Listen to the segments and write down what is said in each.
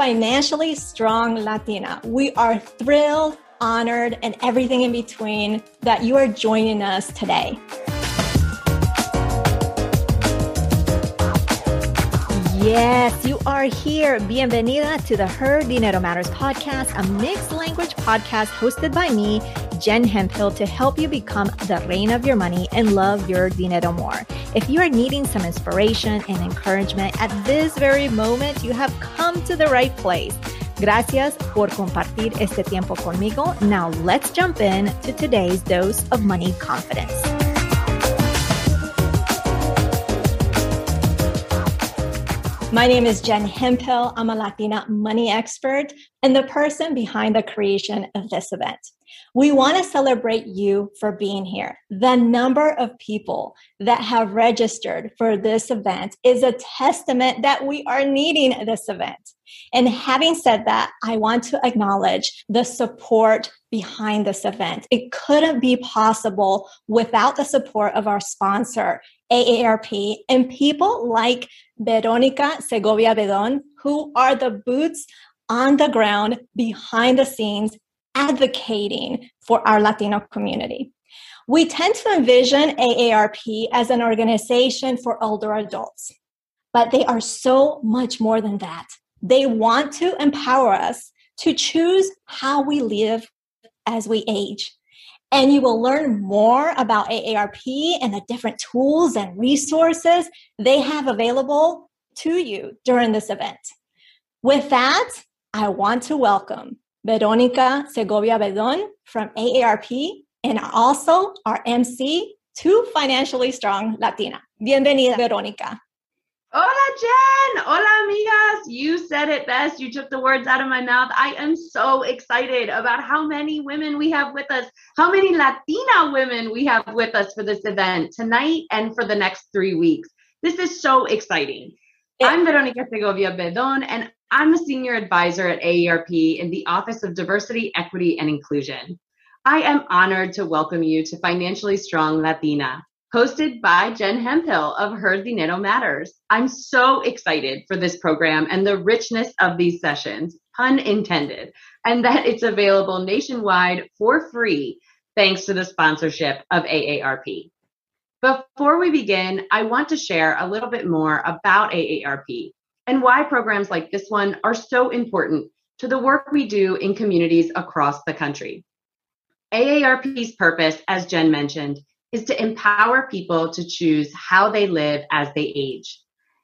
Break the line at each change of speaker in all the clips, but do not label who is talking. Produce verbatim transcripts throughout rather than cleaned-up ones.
Financially Strong Latina. We are thrilled, honored, and everything in between that you are joining us today. Yes, you are here. Bienvenida to the Her Dinero Matters podcast, a mixed language podcast hosted by me, Jen Hemphill, to help you become the reign of your money and love your dinero more. If you are needing some inspiration and encouragement at this very moment, you have come to the right place. Gracias por compartir este tiempo conmigo. Now let's jump in to today's dose of money confidence. My name is Jen Hemphill. I'm a Latina money expert and the person behind the creation of this event. We want to celebrate you for being here. The number of people that have registered for this event is a testament that we are needing this event. And having said that, I want to acknowledge the support behind this event. It couldn't be possible without the support of our sponsor, A A R P, and people like Veronica Segovia Bedon, who are the boots on the ground behind the scenes advocating for our Latino community. We tend to envision A A R P as an organization for older adults, but they are so much more than that. They want to empower us to choose how we live as we age. And you will learn more about A A R P and the different tools and resources they have available to you during this event. With that, I want to welcome Veronica Segovia Bedon from A A R P and also our M C to Financially Strong Latina. Bienvenida, Veronica.
Hola, Jen. Hola, amigas. You said it best. You took the words out of my mouth. I am so excited about how many women we have with us, how many Latina women we have with us for this event tonight and for the next three weeks. This is so exciting. It- I'm Veronica Segovia Bedon, and I'm a senior advisor at A A R P in the Office of Diversity, Equity, and Inclusion. I am honored to welcome you to Financially Strong Latina, hosted by Jen Hemphill of Her Dinero Matters. I'm so excited for this program and the richness of these sessions, pun intended, and that it's available nationwide for free thanks to the sponsorship of A A R P. Before we begin, I want to share a little bit more about A A R P and why programs like this one are so important to the work we do in communities across the country. A A R P's purpose, as Jen mentioned, is to empower people to choose how they live as they age.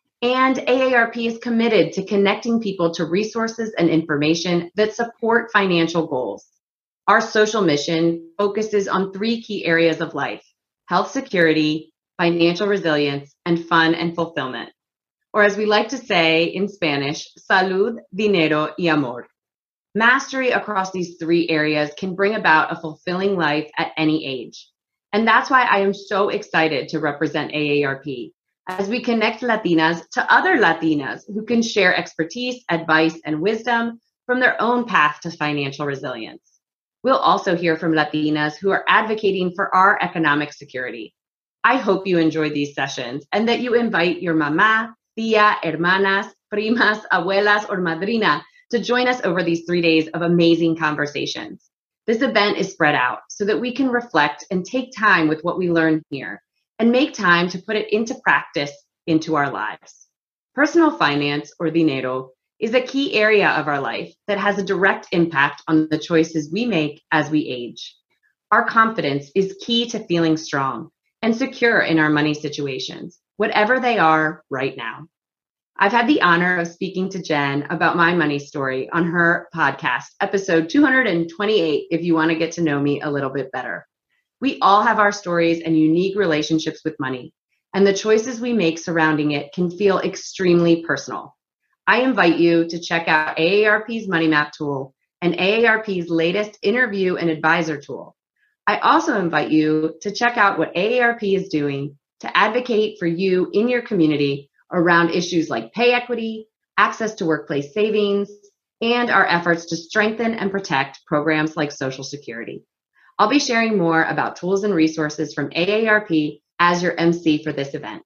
And A A R P is committed to connecting people to resources and information that support financial goals. Our social mission focuses on three key areas of life: health security, financial resilience, and fun and fulfillment. Or as we like to say in Spanish, salud, dinero, y amor. Mastery across these three areas can bring about a fulfilling life at any age. And that's why I am so excited to represent A A R P as we connect Latinas to other Latinas who can share expertise, advice, and wisdom from their own path to financial resilience. We'll also hear from Latinas who are advocating for our economic security. I hope you enjoy these sessions and that you invite your mamá, tía, hermanas, primas, abuelas, or madrina to join us over these three days of amazing conversations. This event is spread out so that we can reflect and take time with what we learn here and make time to put it into practice into our lives. Personal finance, or dinero, is a key area of our life that has a direct impact on the choices we make as we age. Our confidence is key to feeling strong and secure in our money situations, whatever they are right now. I've had the honor of speaking to Jen about my money story on her podcast, episode two hundred twenty-eight, if you want to get to know me a little bit better. We all have our stories and unique relationships with money, and the choices we make surrounding it can feel extremely personal. I invite you to check out A A R P's Money Map tool and A A R P's latest interview and advisor tool. I also invite you to check out what A A R P is doing to advocate for you in your community around issues like pay equity, access to workplace savings, and our efforts to strengthen and protect programs like Social Security. I'll be sharing more about tools and resources from A A R P as your M C for this event.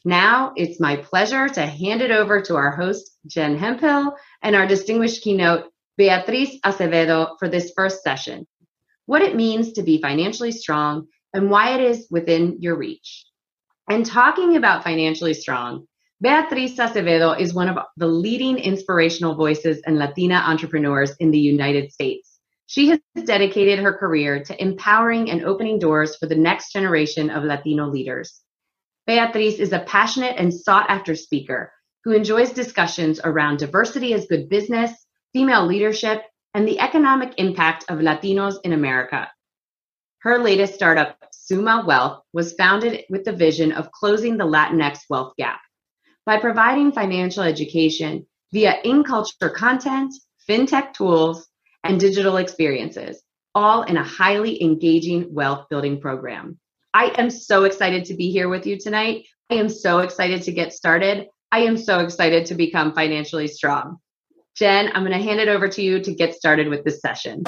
Now it's my pleasure to hand it over to our host, Jen Hemphill, and our distinguished keynote, Beatriz Acevedo, for this first session. What it means to be financially strong and why it is within your reach. And talking about financially strong, Beatriz Acevedo is one of the leading inspirational voices and Latina entrepreneurs in the United States. She has dedicated her career to empowering and opening doors for the next generation of Latino leaders. Beatriz is a passionate and sought-after speaker who enjoys discussions around diversity as good business, female leadership, and the economic impact of Latinos in America. Her latest startup, Suma Wealth, was founded with the vision of closing the Latinx wealth gap by providing financial education via in-culture content, fintech tools, and digital experiences, all in a highly engaging wealth building program. I am so excited to be here with you tonight. I am so excited to get started. I am so excited to become financially strong. Jen, I'm going to hand it over to you to get started with this session.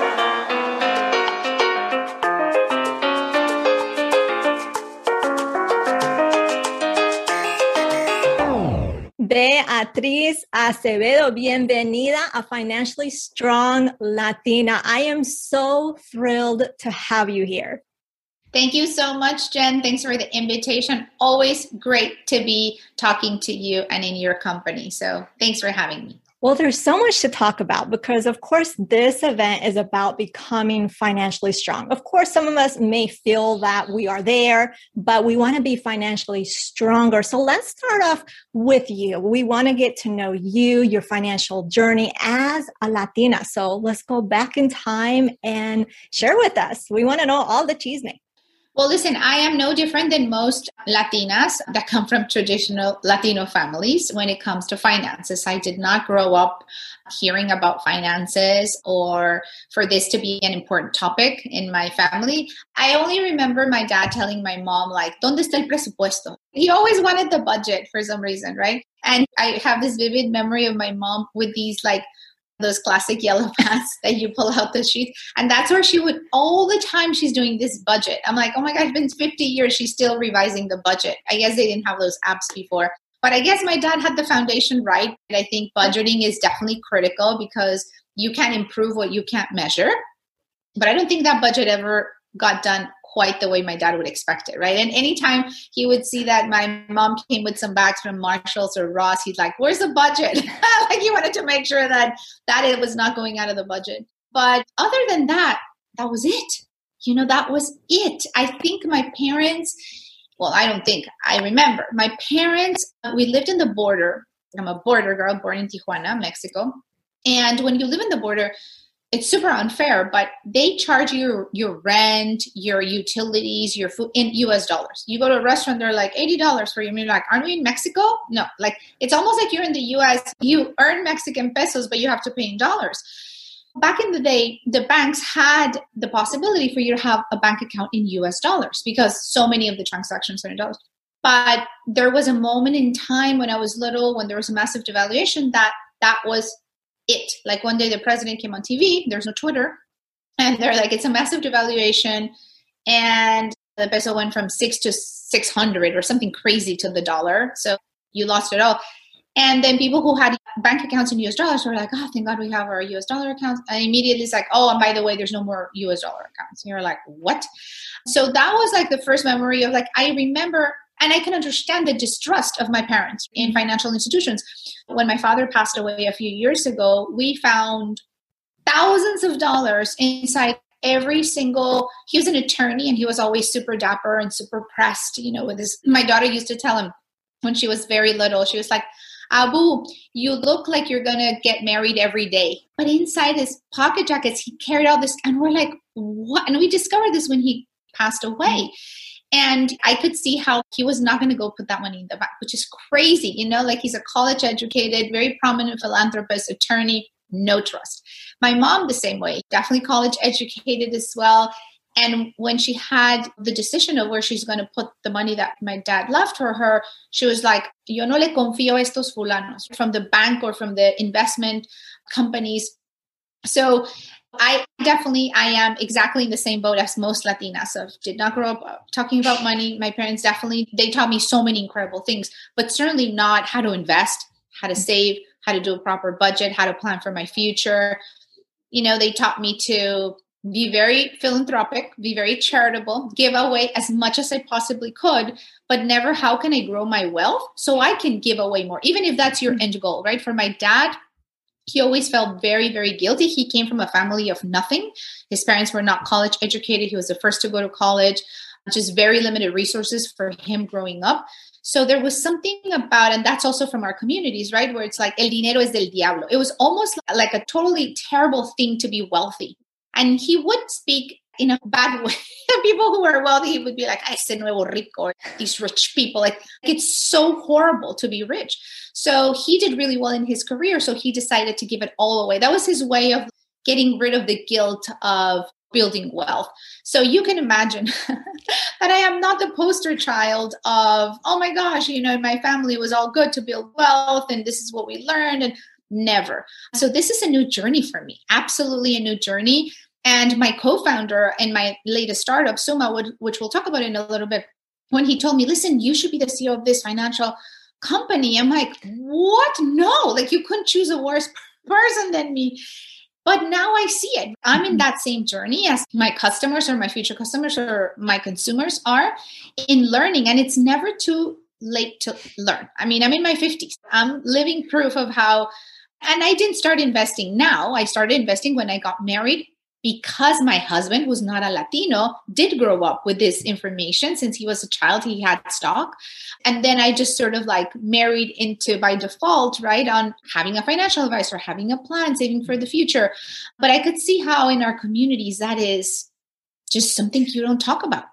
Beatriz Acevedo, bienvenida a Financially Strong Latina. I am so thrilled to have you here.
Thank you so much, Jen. Thanks for the invitation. Always great to be talking to you and in your company. So thanks for having me.
Well, there's so much to talk about because, of course, this event is about becoming financially strong. Of course, some of us may feel that we are there, but we want to be financially stronger. So let's start off with you. We want to get to know you, your financial journey as a Latina. So let's go back in time and share with us. We want to know all the chisme.
Well, listen, I am no different than most Latinas that come from traditional Latino families when it comes to finances. I did not grow up hearing about finances or for this to be an important topic in my family. I only remember my dad telling my mom, like, ¿Dónde está el presupuesto? He always wanted the budget for some reason, right? And I have this vivid memory of my mom with these, like, those classic yellow pads that you pull out the sheet. And that's where she would, all the time she's doing this budget. I'm like, oh my God, it's been fifty years. She's still revising the budget. I guess they didn't have those apps before. But I guess my dad had the foundation right. I think budgeting is definitely critical because you can improve what you can't measure. But I don't think that budget ever got done quite the way my dad would expect it, right? And anytime he would see that my mom came with some bags from Marshalls or Ross, he's like, where's the budget? Like he wanted to make sure that, that it was not going out of the budget. But other than that, that was it. You know, that was it. I think my parents, well, I don't think, I remember my parents, we lived in the border. I'm a border girl born in Tijuana, Mexico. And when you live in the border, it's super unfair, but they charge you your rent, your utilities, your food in U S dollars. You go to a restaurant, they're like eighty dollars for you. I mean, like, aren't we in Mexico? No, like it's almost like you're in the U S. You earn Mexican pesos, but you have to pay in dollars. Back in the day, the banks had the possibility for you to have a bank account in U S dollars because so many of the transactions are in dollars. But there was a moment in time when I was little, when there was a massive devaluation, that that was it. Like one day the president came on T V, there's no Twitter, and they're like, it's a massive devaluation, and the peso went from six to six hundred or something crazy to the dollar. So you lost it all. And then people who had bank accounts in U S dollars were like, oh, thank God we have our U S dollar accounts. And immediately it's like, oh, and by the way, there's no more U S dollar accounts. And you're like, what? So that was like the first memory of like, I remember. And I can understand the distrust of my parents in financial institutions. When my father passed away a few years ago, we found thousands of dollars inside every single, he was an attorney and he was always super dapper and super pressed, you know, with his, my daughter used to tell him when she was very little, she was like, Abu, you look like you're going to get married every day. But inside his pocket jackets, he carried all this. And we're like, what? And we discovered this when he passed away. And I could see how he was not going to go put that money in the bank, which is crazy. You know, like he's a college educated, very prominent philanthropist, attorney, no trust. My mom, the same way, definitely college educated as well. And when she had the decision of where she's going to put the money that my dad left for her, she was like, yo no le confío a estos fulanos from the bank or from the investment companies. So I definitely, I am exactly in the same boat as most Latinas. So did not grow up talking about money. My parents definitely, they taught me so many incredible things, but certainly not how to invest, how to save, how to do a proper budget, how to plan for my future. You know, they taught me to be very philanthropic, be very charitable, give away as much as I possibly could, but never how can I grow my wealth so I can give away more, even if that's your end goal, right? For my dad, he always felt very, very guilty. He came from a family of nothing. His parents were not college educated. He was the first to go to college, just very limited resources for him growing up. So there was something about, and that's also from our communities, right? Where it's like, el dinero es del diablo. It was almost like a totally terrible thing to be wealthy. And he would speak in a bad way. The people who were wealthy, he would be like, "Ay, ese nuevo rico," or these rich people. Like, it's so horrible to be rich. So he did really well in his career. So he decided to give it all away. That was his way of getting rid of the guilt of building wealth. So you can imagine that I am not the poster child of, oh my gosh, you know, my family was all good to build wealth and this is what we learned. And never. So this is a new journey for me. Absolutely a new journey. And my co-founder and my latest startup, Suma, which we'll talk about in a little bit, when he told me, listen, you should be the C E O of this financial company. I'm like, what? No, like you couldn't choose a worse person than me. But now I see it. I'm in that same journey as my customers or my future customers or my consumers are in learning. And it's never too late to learn. I mean, I'm in my fifties. I'm living proof of how, and I didn't start investing now. I started investing when I got married because my husband, who's not a Latino, did grow up with this information. Since he was a child, he had stock. And then I just sort of like married into by default, right, on having a financial advisor, having a plan, saving for the future. But I could see how in our communities, that is just something you don't talk about.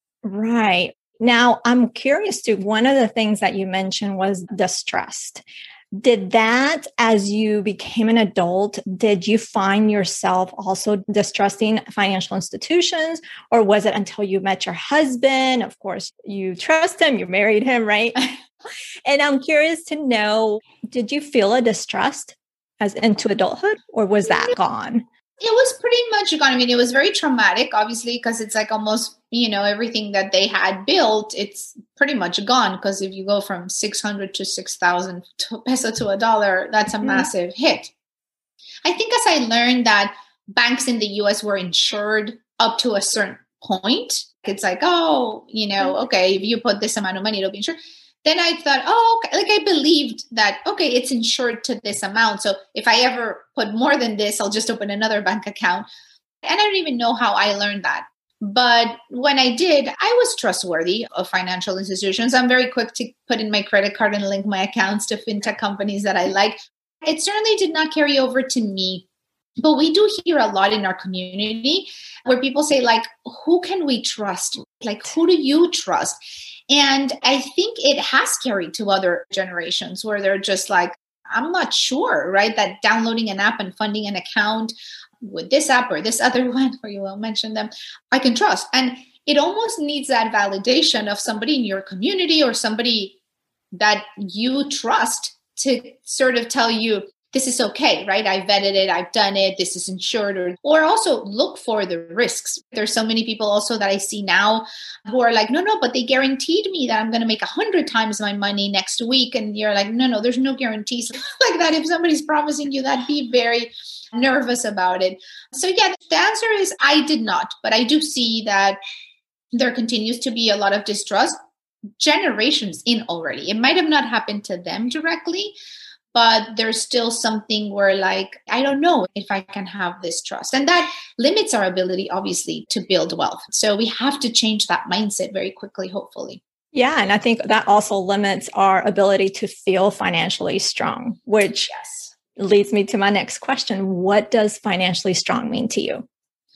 Right. Now, I'm curious too. One of the things that you mentioned was distrust. Did that, as you became an adult, did you find yourself also distrusting financial institutions? Or was it until you met your husband? Of course, you trust him, you married him, right? And I'm curious to know, did you feel a distrust as into adulthood, or was that gone?
It was pretty much gone. I mean, it was very traumatic, obviously, because it's like almost, you know, everything that they had built, it's pretty much gone. Because if you go from six hundred to six thousand peso to a dollar, that's a mm-hmm. massive hit. I think as I learned that banks in the U S were insured up to a certain point, it's like, oh, you know, okay, if you put this amount of money, it'll be insured. Then I thought, oh, okay. Like I believed that, okay, it's insured to this amount. So if I ever put more than this, I'll just open another bank account. And I don't even know how I learned that. But when I did, I was trustworthy of financial institutions. I'm very quick to put in my credit card and link my accounts to fintech companies that I like. It certainly did not carry over to me. But we do hear a lot in our community where people say, like, who can we trust? Like, who do you trust? And I think it has carried to other generations where they're just like, I'm not sure, right? That downloading an app and funding an account with this app or this other one, where you won't mention them, I can trust. And it almost needs that validation of somebody in your community or somebody that you trust to sort of tell you, this is okay, right? I vetted it. I've done it. This is insured. Or, or also look for the risks. There's so many people also that I see now who are like, no, no, but they guaranteed me that I'm going to make a hundred times my money next week. And you're like, no, no, there's no guarantees like that. If somebody's promising you that, be very nervous about it. So yeah, the answer is I did not, but I do see that there continues to be a lot of distrust generations in already. It might have not happened to them directly, but there's still something where like, I don't know if I can have this trust. And that limits our ability, obviously, to build wealth. So we have to change that mindset very quickly, hopefully.
Yeah. And I think that also limits our ability to feel financially strong, which yes. leads me to my next question. What does financially strong mean to you?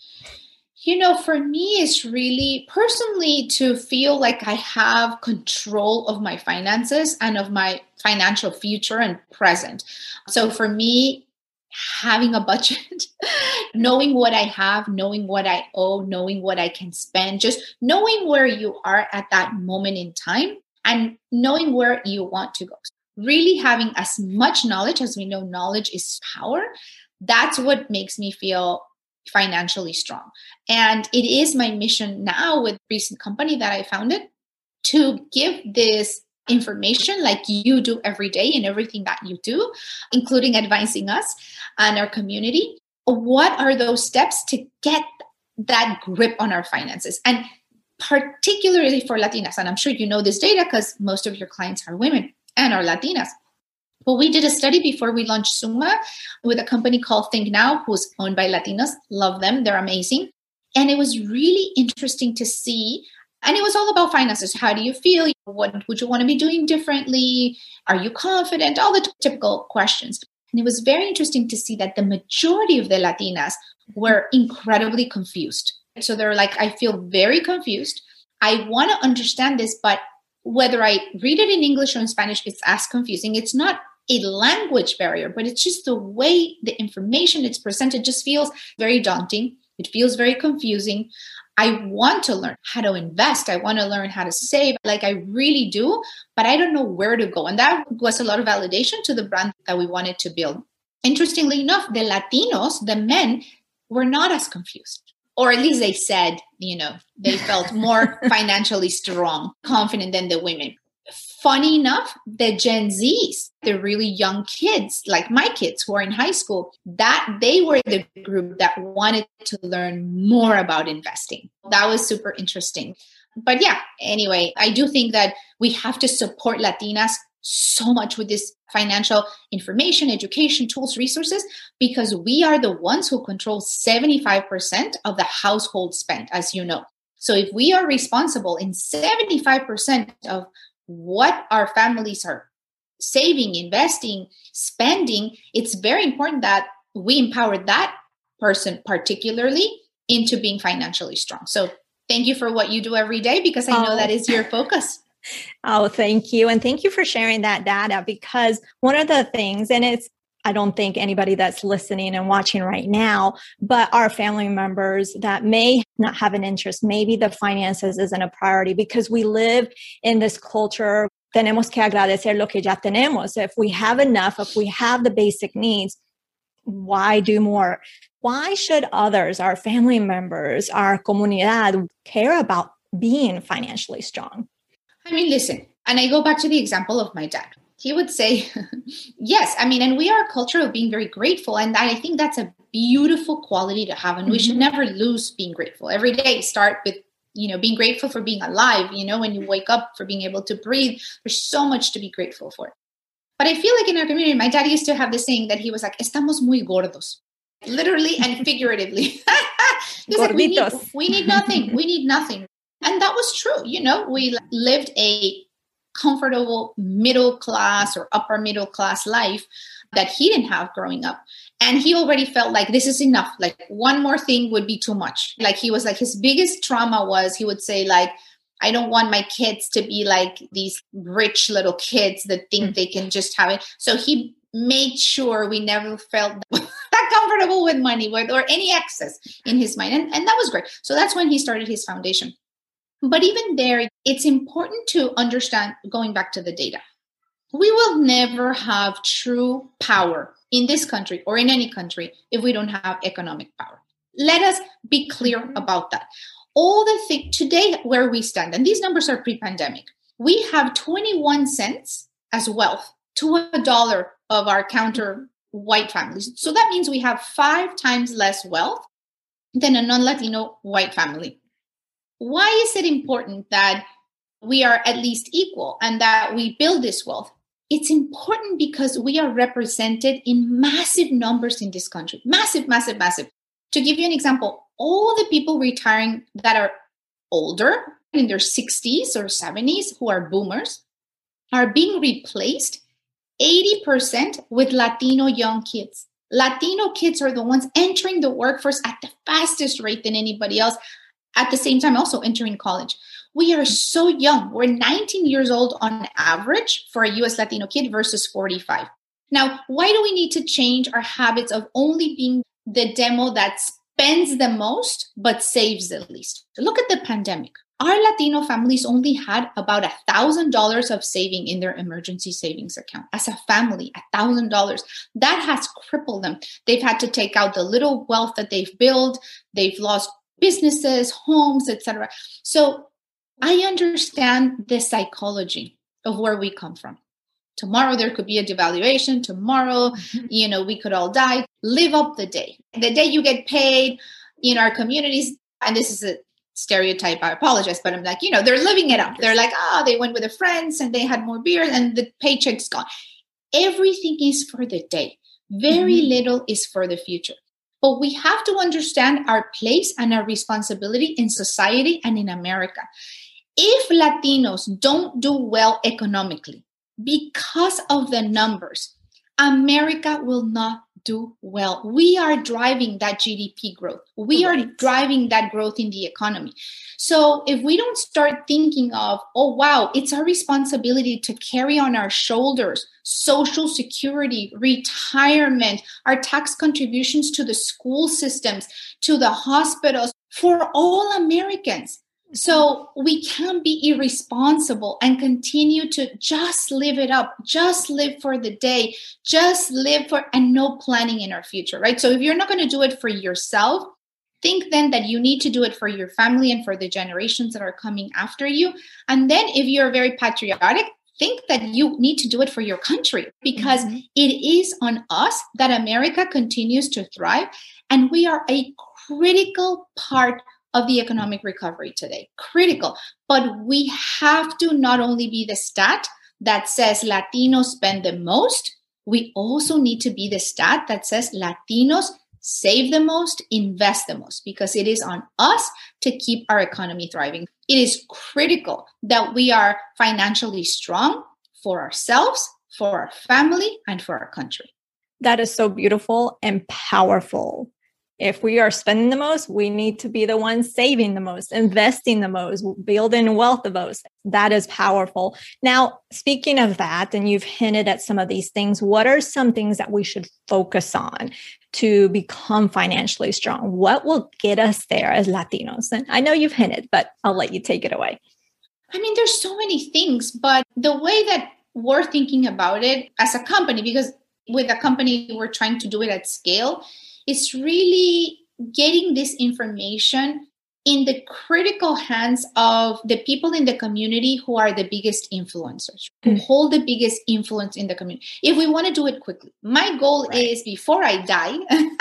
You know, for me, it's really personally to feel like I have control of my finances and of my financial future and present. So for me, having a budget, knowing what I have, knowing what I owe, knowing what I can spend, just knowing where you are at that moment in time and knowing where you want to go. Really having as much knowledge, as we know, knowledge is power. That's what makes me feel financially strong. And it is my mission now with the recent company that I founded to give this information like you do every day in everything that you do, including advising us and our community. What are those steps to get that grip on our finances? And particularly for Latinas, and I'm sure you know this data because most of your clients are women and are Latinas. But we did a study before we launched Summa with a company called Think Now, who's owned by Latinos. Love them. They're amazing. And it was really interesting to see. And it was all about finances. How do you feel? What would you want to be doing differently? Are you confident? All the t- typical questions. And it was very interesting to see that the majority of the Latinas were incredibly confused. So they're like, I feel very confused. I want to understand this, but whether I read it in English or in Spanish, it's as confusing. It's not a language barrier, but it's just the way the information it's presented just feels very daunting. It feels very confusing. I want to learn how to invest. I want to learn how to save, like I really do, but I don't know where to go. And that was a lot of validation to the brand that we wanted to build. Interestingly enough, the Latinos, the men, were not as confused. Or at least they said, you know, they felt more financially strong, confident than the women. Funny enough, the Gen Zs, the really young kids, like my kids who are in high school, that they were the group that wanted to learn more about investing. That was super interesting. But yeah, anyway, I do think that we have to support Latinas so much with this financial information, education, tools, resources, because we are the ones who control seventy-five percent of the household spend, as you know. So if we are responsible in seventy-five percent of what our families are saving, investing, spending, it's very important that we empower that person particularly into being financially strong. So thank you for what you do every day, because I know
oh.
that is your focus.
Oh, thank you. And thank you for sharing that data, because one of the things, and it's, I don't think anybody that's listening and watching right now, but our family members that may not have an interest, maybe the finances isn't a priority, because we live in this culture, tenemos que agradecer lo que ya tenemos. If we have enough, if we have the basic needs, why do more? Why should others, our family members, our comunidad, care about being financially strong?
I mean, listen, and I go back to the example of my dad. He would say, yes, I mean, and we are a culture of being very grateful. And I think that's a beautiful quality to have. And we mm-hmm. should never lose being grateful. Every day start with, you know, being grateful for being alive. You know, when you wake up, for being able to breathe, there's so much to be grateful for. But I feel like in our community, my dad used to have this saying that he was like, estamos muy gordos, literally and figuratively. He was like, we need, we need nothing. We need nothing. And that was true. You know, we lived a comfortable middle class or upper middle class life that he didn't have growing up. And he already felt like this is enough. Like one more thing would be too much. Like he was like, his biggest trauma was, he would say like, I don't want my kids to be like these rich little kids that think mm-hmm. they can just have it. So he made sure we never felt that comfortable with money with, or any excess in his mind. And, and that was great. So that's when he started his foundation. But even there, it's important to understand, going back to the data, we will never have true power in this country or in any country if we don't have economic power. Let us be clear about that. All the things today where we stand, and these numbers are pre-pandemic, we have twenty-one cents as wealth to a dollar of our counter white families. So that means we have five times less wealth than a non-Latino white family. Why is it important that we are at least equal and that we build this wealth? It's important because we are represented in massive numbers in this country. Massive, massive, massive. To give you an example, all the people retiring that are older, in their sixties or seventies, who are boomers, are being replaced eighty percent with Latino young kids. Latino kids are the ones entering the workforce at the fastest rate than anybody else. At the same time, also entering college. We are so young. We're nineteen years old on average for a U S Latino kid versus forty-five. Now, why do we need to change our habits of only being the demo that spends the most but saves the least? Look at the pandemic. Our Latino families only had about a thousand dollars of saving in their emergency savings account. As a family, a thousand dollars. That has crippled them. They've had to take out the little wealth that they've built. They've lost businesses, homes, et cetera. So I understand the psychology of where we come from. Tomorrow there could be a devaluation. Tomorrow, mm-hmm. you know, we could all die. Live up the day. The day you get paid in our communities, and this is a stereotype, I apologize, but I'm like, you know, they're living it up. They're like, ah, oh, they went with their friends and they had more beer and the paycheck's gone. Everything is for the day. Very mm-hmm. little is for the future. But we have to understand our place and our responsibility in society and in America. If Latinos don't do well economically because of the numbers, America will not do well. We are driving that G D P growth. We right. are driving that growth in the economy. So if we don't start thinking of, oh, wow, it's our responsibility to carry on our shoulders Social Security, retirement, our tax contributions to the school systems, to the hospitals, for all Americans. So we can't be irresponsible and continue to just live it up, just live for the day, just live for, and no planning in our future, right? So if you're not going to do it for yourself, think then that you need to do it for your family and for the generations that are coming after you. And then if you're very patriotic, think that you need to do it for your country, because mm-hmm. it is on us that America continues to thrive. And we are a critical part of the economic recovery today. Critical. But we have to not only be the stat that says Latinos spend the most, we also need to be the stat that says Latinos save the most, invest the most, because it is on us to keep our economy thriving. It is critical that we are financially strong for ourselves, for our family, and for our country.
That is so beautiful and powerful. If we are spending the most, we need to be the ones saving the most, investing the most, building wealth the most. That is powerful. Now, speaking of that, and you've hinted at some of these things, what are some things that we should focus on to become financially strong? What will get us there as Latinos? And I know you've hinted, but I'll let you take it away.
I mean, there's so many things, but the way that we're thinking about it as a company, because with a company, we're trying to do it at scale, it's really getting this information in the critical hands of the people in the community who are the biggest influencers, who mm. hold the biggest influence in the community. If we want to do it quickly, my goal right. is before I die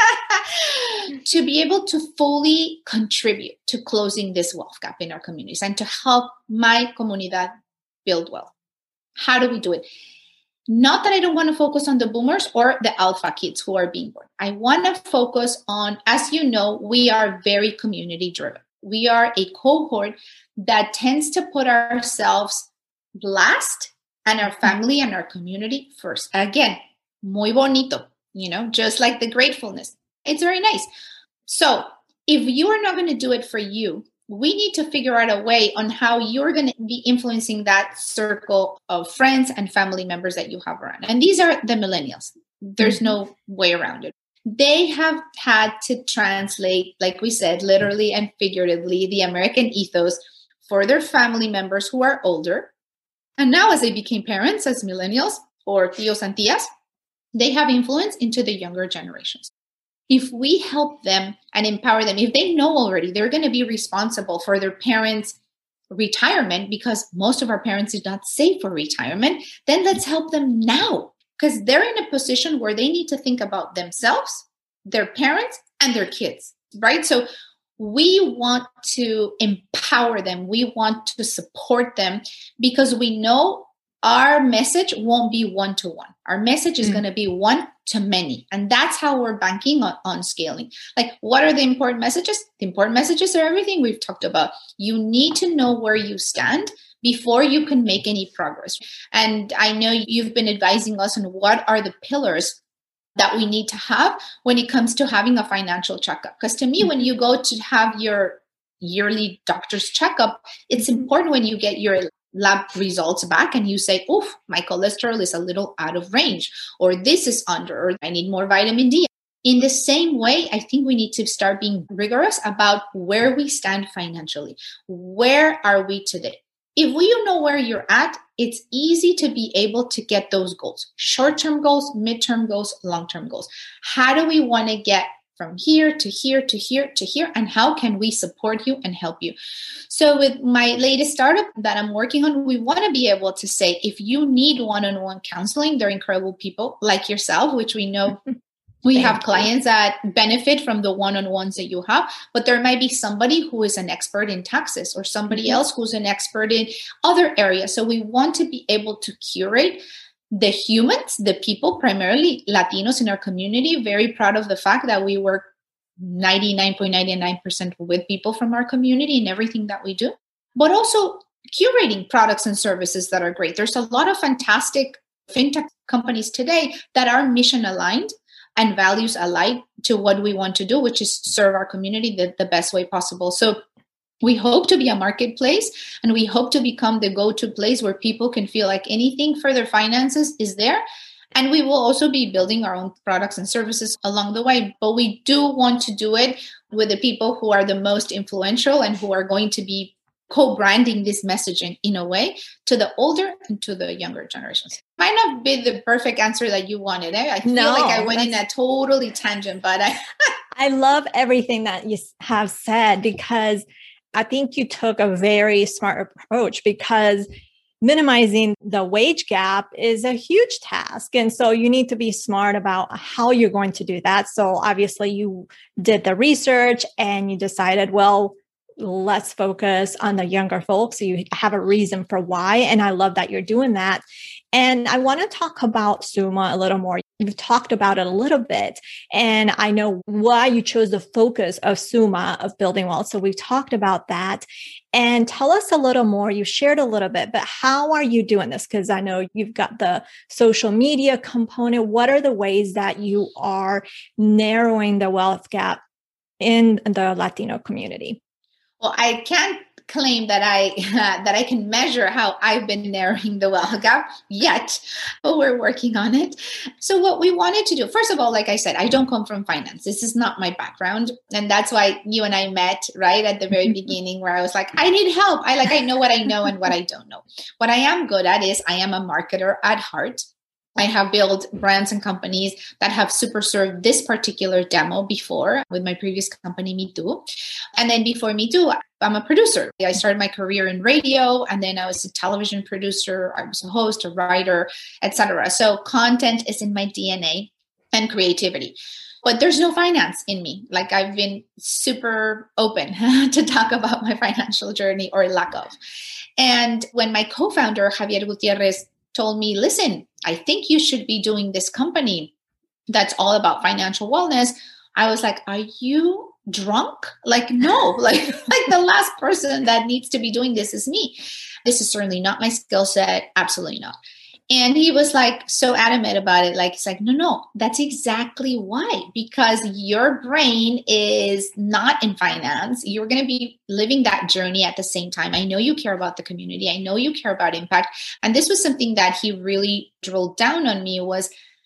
to be able to fully contribute to closing this wealth gap in our communities and to help my comunidad build wealth. How do we do it? Not that I don't want to focus on the boomers or the alpha kids who are being born. I want to focus on, as you know, we are very community driven. We are a cohort that tends to put ourselves last and our family and our community first. Again, muy bonito, you know, just like the gratefulness. It's very nice. So if you are not going to do it for you, we need to figure out a way on how you're going to be influencing that circle of friends and family members that you have around. And these are the millennials. There's mm-hmm. no way around it. They have had to translate, like we said, literally and figuratively, the American ethos for their family members who are older. And now as they became parents, as millennials or tios and tias, they have influence into the younger generations. If we help them and empower them, if they know already they're going to be responsible for their parents' retirement, because most of our parents did not save for retirement, then let's help them now, because they're in a position where they need to think about themselves, their parents, and their kids, right? So we want to empower them. We want to support them because we know our message won't be one-to-one. Our message is mm. going to be one to many. And that's how we're banking on, on scaling. Like, what are the important messages? The important messages are everything we've talked about. You need to know where you stand before you can make any progress. And I know you've been advising us on what are the pillars that we need to have when it comes to having a financial checkup. Because to me, mm. when you go to have your yearly doctor's checkup, it's important when you get your lab results back and you say, oof, my cholesterol is a little out of range, or this is under, or I need more vitamin D. In the same way, I think we need to start being rigorous about where we stand financially. Where are we today? If we know where you're at, it's easy to be able to get those goals. Short-term goals, midterm goals, long-term goals. How do we want to get from here to here to here to here? And how can we support you and help you? So with my latest startup that I'm working on, we want to be able to say, if you need one-on-one counseling, they're incredible people like yourself, which we know we Thank have you. Clients that benefit from the one-on-ones that you have, but there might be somebody who is an expert in taxes or somebody mm-hmm. else who's an expert in other areas. So we want to be able to curate the humans, the people, primarily Latinos in our community. Very proud of the fact that we work ninety-nine point nine nine percent with people from our community in everything that we do, but also curating products and services that are great. There's a lot of fantastic fintech companies today that are mission aligned and values alike to what we want to do, which is serve our community the, the best way possible. So we hope to be a marketplace, and we hope to become the go-to place where people can feel like anything for their finances is there. And we will also be building our own products and services along the way. But we do want to do it with the people who are the most influential and who are going to be co-branding this messaging in a way to the older and to the younger generations. Might not be the perfect answer that you wanted. Eh? I feel no, like I went in a totally tangent, but I...
I love everything that you have said, because I think you took a very smart approach, because minimizing the wage gap is a huge task. And so you need to be smart about how you're going to do that. So obviously you did the research and you decided, well, let's focus on the younger folks. So you have a reason for why. And I love that you're doing that. And I want to talk about Summa a little more. You've talked about it a little bit, and I know why you chose the focus of Summa, of building wealth. So we've talked about that. And tell us a little more. You shared a little bit, but how are you doing this? Because I know you've got the social media component. What are the ways that you are narrowing the wealth gap in the Latino community?
Well, I can't claim that I uh, that I can measure how I've been narrowing the wealth gap yet, but we're working on it. So what we wanted to do, first of all, like I said, I don't come from finance. This is not my background. And that's why you and I met right at the very beginning, where I was like, I need help. I like, I know what I know and what I don't know. What I am good at is I am a marketer at heart. I have built brands and companies that have super served this particular demo before with my previous company, Me Too. And then before Me Too, I'm a producer. I started my career in radio, and then I was a television producer. I was a host, a writer, et cetera. So content is in my D N A, and creativity. But there's no finance in me. Like, I've been super open to talk about my financial journey, or lack of. And when my co-founder, Javier Gutierrez, told me, listen, I think you should be doing this company that's all about financial wellness, I was like, are you drunk? Like, no, like, like the last person that needs to be doing this is me. This is certainly not my skill set. Absolutely not. And he was like so adamant about it. Like, it's like, no, no, that's exactly why. Because your brain is not in finance. You're going to be living that journey at the same time. I know you care about the community. I know you care about impact. And this was something that he really drilled down on me was,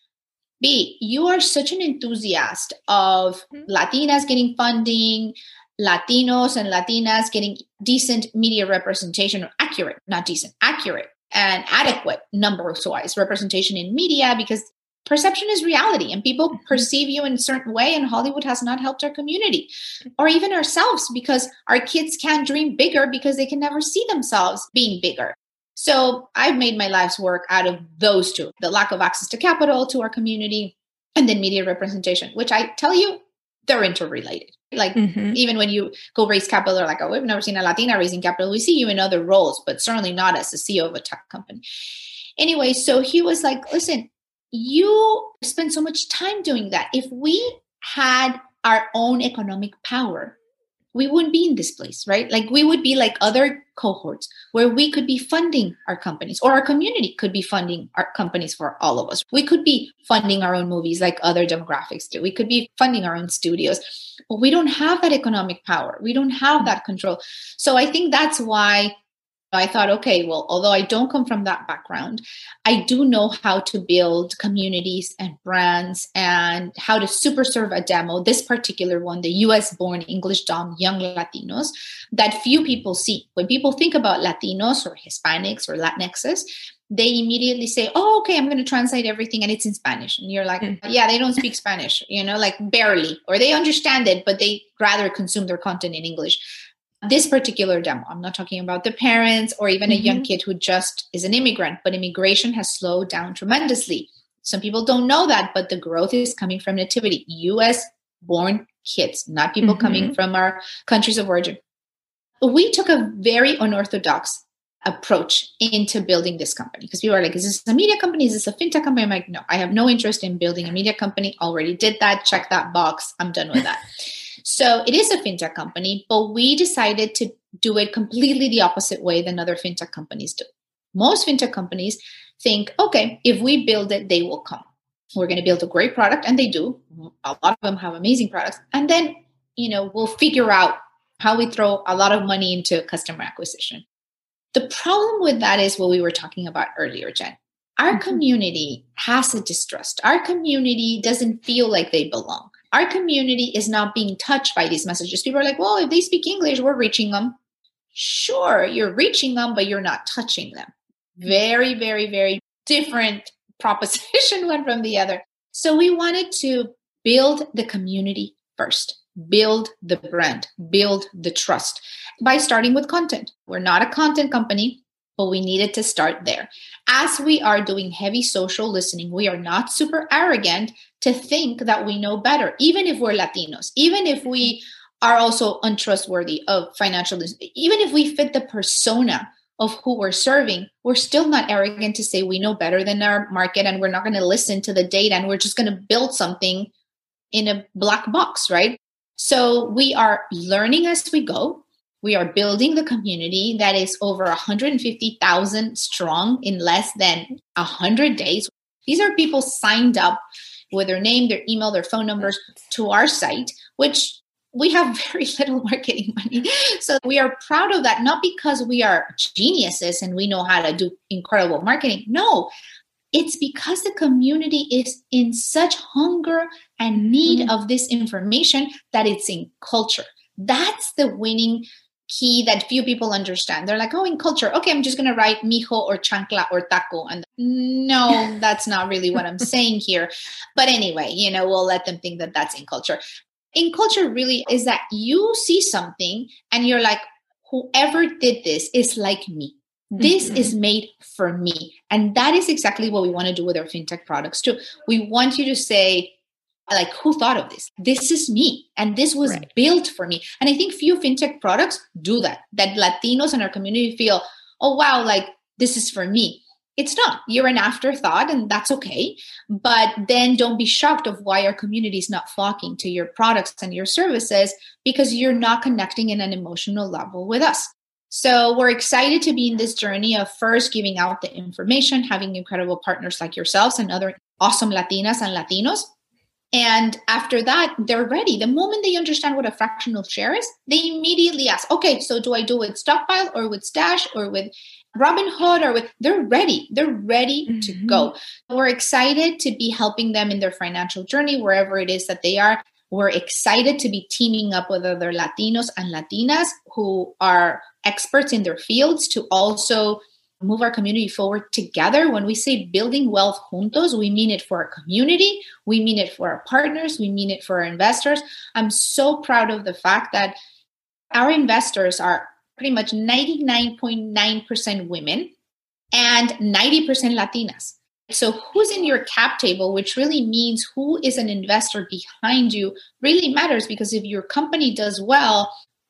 B, you are such an enthusiast of Latinas getting funding, Latinos and Latinas getting decent media representation, or accurate, not decent, accurate. And adequate numbers-wise representation in media, because perception is reality and people perceive you in a certain way, and Hollywood has not helped our community or even ourselves, because our kids can't dream bigger because they can never see themselves being bigger. So I've made my life's work out of those two, the lack of access to capital to our community, and then media representation, which I tell you, they're interrelated. Like, mm-hmm. even when you go raise capital, they're like, oh, we've never seen a Latina raising capital. We see you in other roles, but certainly not as the C E O of a tech company. Anyway, so he was like, listen, you spend so much time doing that. If we had our own economic power, we wouldn't be in this place, right? Like, we would be like other cohorts where we could be funding our companies, or our community could be funding our companies for all of us. We could be funding our own movies like other demographics do. We could be funding our own studios, but we don't have that economic power. We don't have that control. So I think that's why I thought, okay, well, although I don't come from that background, I do know how to build communities and brands and how to super serve a demo, this particular one, the U S born English Dom young Latinos, that few people see. When people think about Latinos or Hispanics or Latinxes, they immediately say, oh, okay, I'm going to translate everything and it's in Spanish. And you're like, mm-hmm. yeah, they don't speak Spanish, you know, like barely, or they understand it, but they rather consume their content in English. This particular demo, I'm not talking about the parents or even mm-hmm. a young kid who just is an immigrant, but immigration has slowed down tremendously. Some people don't know that, but the growth is coming from nativity, U S born kids, not people mm-hmm. coming from our countries of origin. We took a very unorthodox approach into building this company because people are like, is this a media company? Is this a fintech company? I'm like, no, I have no interest in building a media company. Already did that. Check that box. I'm done with that. So it is a fintech company, but we decided to do it completely the opposite way than other fintech companies do. Most fintech companies think, okay, if we build it, they will come. We're going to build a great product, and they do. A lot of them have amazing products. And then, you know, we'll figure out how we throw a lot of money into customer acquisition. The problem with that is what we were talking about earlier, Jen. Our mm-hmm. community has a distrust. Our community doesn't feel like they belong. Our community is not being touched by these messages. People are like, well, if they speak English, we're reaching them. Sure, you're reaching them, but you're not touching them. Very, very, very different proposition one from the other. So we wanted to build the community first, build the brand, build the trust by starting with content. We're not a content company, but we needed to start there. As we are doing heavy social listening, we are not super arrogant to think that we know better, even if we're Latinos, even if we are also untrustworthy of financial, even if we fit the persona of who we're serving, we're still not arrogant to say we know better than our market and we're not going to listen to the data and we're just going to build something in a black box, right? So we are learning as we go. We are building the community that is over one hundred fifty thousand strong in less than one hundred days. These are people signed up with their name, their email, their phone numbers to our site, which we have very little marketing money. So we are proud of that, not because we are geniuses and we know how to do incredible marketing. No, it's because the community is in such hunger and need mm-hmm. of this information that it's in culture. That's the winning key that few people understand. They're like, oh, in culture, okay, I'm just going to write mijo or chancla or taco. And no, that's not really what I'm saying here. But anyway, you know, we'll let them think that that's in culture. In culture really is that you see something and you're like, whoever did this is like me. This mm-hmm. is made for me. And that is exactly what we want to do with our fintech products too. We want you to say, like, who thought of this? This is me. And this was right. built for me. And I think few fintech products do that, that Latinos in our community feel, oh, wow, like this is for me. It's not. You're an afterthought and that's okay. But then don't be shocked of why our community is not flocking to your products and your services because you're not connecting in an emotional level with us. So we're excited to be in this journey of first giving out the information, having incredible partners like yourselves and other awesome Latinas and Latinos. And after that, they're ready. The moment they understand what a fractional share is, they immediately ask, okay, so do I do it with Stockpile or with Stash or with Robinhood or with, they're ready. They're ready mm-hmm. to go. We're excited to be helping them in their financial journey, wherever it is that they are. We're excited to be teaming up with other Latinos and Latinas who are experts in their fields to also move our community forward together. When we say building wealth juntos, we mean it for our community. We mean it for our partners. We mean it for our investors. I'm so proud of the fact that our investors are pretty much ninety-nine point nine percent women and ninety percent Latinas. So who's in your cap table, which really means who is an investor behind you, really matters, because if your company does well,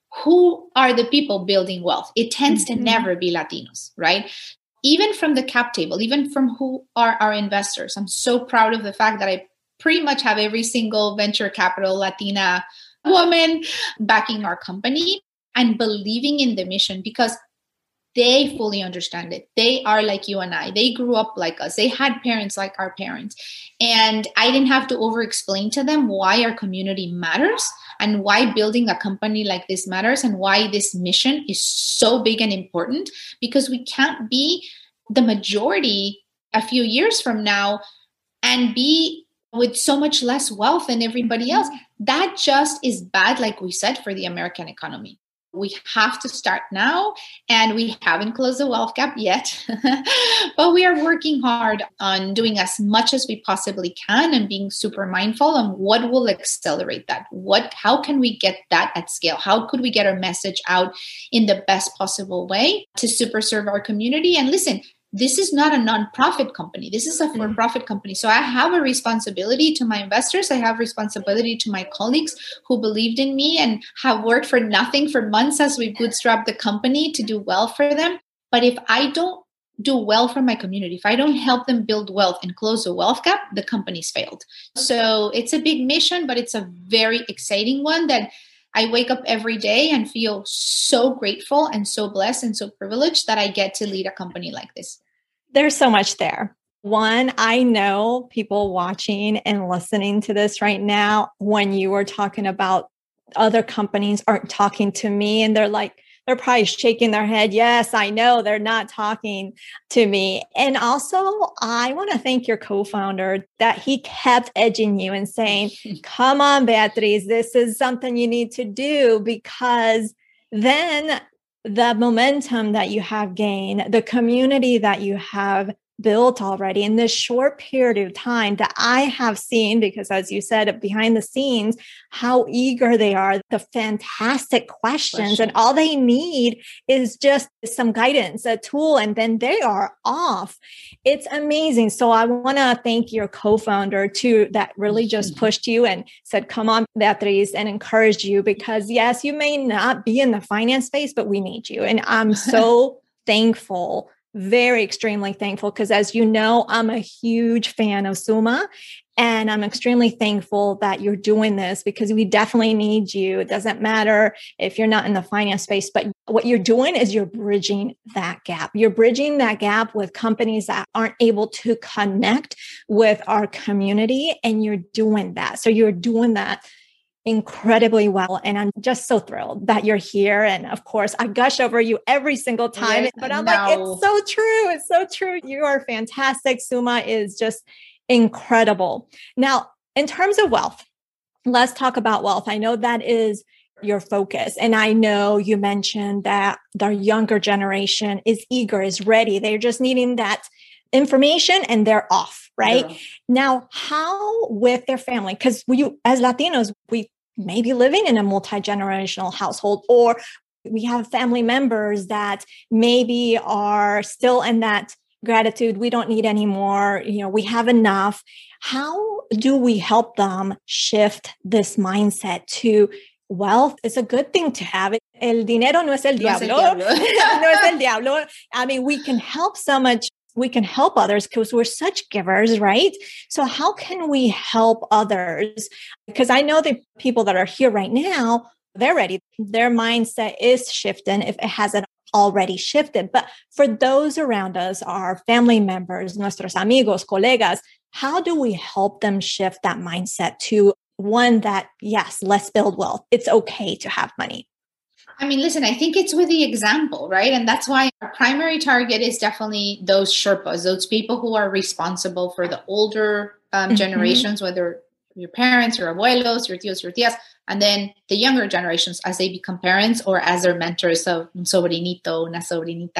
who are the people building wealth? It tends mm-hmm. to never be Latinos, right? Even from the cap table, even from who are our investors. I'm so proud of the fact that I pretty much have every single venture capital Latina woman backing our company and believing in the mission, because They fully understand it. They are like you and I. They grew up like us. They had parents like our parents. And I didn't have to over explain to them why our community matters and why building a company like this matters and why this mission is so big and important, because we can't be the majority a few years from now and be with so much less wealth than everybody else. That just is bad, like we said, for the American economy. We have to start now, and we haven't closed the wealth gap yet, but we are working hard on doing as much as we possibly can and being super mindful on what will accelerate that. What, how can we get that at scale? How could we get our message out in the best possible way to super serve our community? And listen, this is not a nonprofit company. This is a for-profit company. So I have a responsibility to my investors. I have responsibility to my colleagues who believed in me and have worked for nothing for months as we bootstrap the company to do well for them. But if I don't do well for my community, if I don't help them build wealth and close the wealth gap, the company's failed. So it's a big mission, but it's a very exciting one that I wake up every day and feel so grateful and so blessed and so privileged that I get to lead a company like this.
There's so much there. One, I know people watching and listening to this right now, when you were talking about other companies aren't talking to me, and they're like, they're probably shaking their head. Yes, I know they're not talking to me. And also, I want to thank your co-founder that he kept edging you and saying, come on, Beatriz, this is something you need to do, because then the momentum that you have gained, the community that you have built already in this short period of time that I have seen, because as you said, behind the scenes, how eager they are, the fantastic questions, Question. and all they need is just some guidance, a tool, and then they are off. It's amazing. So I want to thank your co-founder too, that really just pushed you and said, come on, Beatriz, and encouraged you, because yes, you may not be in the finance space, but we need you. And I'm so thankful Very extremely thankful, because as you know, I'm a huge fan of Summa, and I'm extremely thankful that you're doing this, because we definitely need you. It doesn't matter if you're not in the finance space, but what you're doing is you're bridging that gap. You're bridging that gap with companies that aren't able to connect with our community, and you're doing that. So you're doing that incredibly well. And I'm just so thrilled that you're here. And of course, I gush over you every single time, yes, but I'm no. like, it's so true. It's so true. You are fantastic. Summa is just incredible. Now, in terms of wealth, let's talk about wealth. I know that is your focus. And I know you mentioned that the younger generation is eager, is ready. They're just needing that information and they're off, right? Yeah. Now, how with their family? Because we, as Latinos, we may be living in a multi-generational household, or we have family members that maybe are still in that gratitude. We don't need any more. You know, we have enough. How do we help them shift this mindset to wealth is a good thing to have? El dinero no es el diablo. No es el diablo. No es el diablo. I mean, we can help so much. We can help others because we're such givers, right? So how can we help others? Because I know the people that are here right now, they're ready. Their mindset is shifting if it hasn't already shifted. But for those around us, our family members, nuestros amigos, colegas, how do we help them shift that mindset to one that, yes, let's build wealth. It's okay to have money.
I mean, listen, I think it's with the example, right? And that's why our primary target is definitely those Sherpas, those people who are responsible for the older um, mm-hmm. generations, whether your parents, your abuelos, your tios, your tias, and then the younger generations as they become parents or as their mentors of un sobrinito, una sobrinita.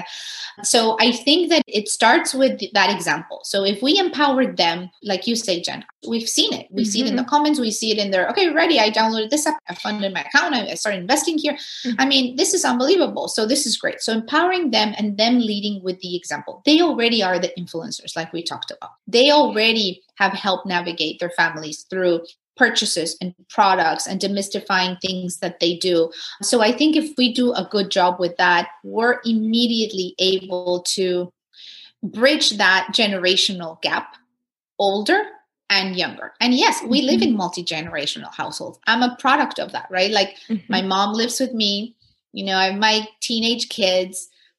So I think that it starts with that example. So if we empower them, like you say, Jen, we've seen it. We mm-hmm. see it in the comments. We see it in their, okay, ready. I downloaded this app. I funded my account. I started investing here. Mm-hmm. I mean, this is unbelievable. So this is great. So empowering them and them leading with the example. They already are the influencers, like we talked about. They already have helped navigate their families through purchases and products and demystifying things that they do. So I think if we do a good job with that, we're immediately able to bridge that generational gap, older and younger. And yes, we mm-hmm. live in multi-generational households. I'm a product of that, right? Like mm-hmm. my mom lives with me, you know, I have my teenage kids.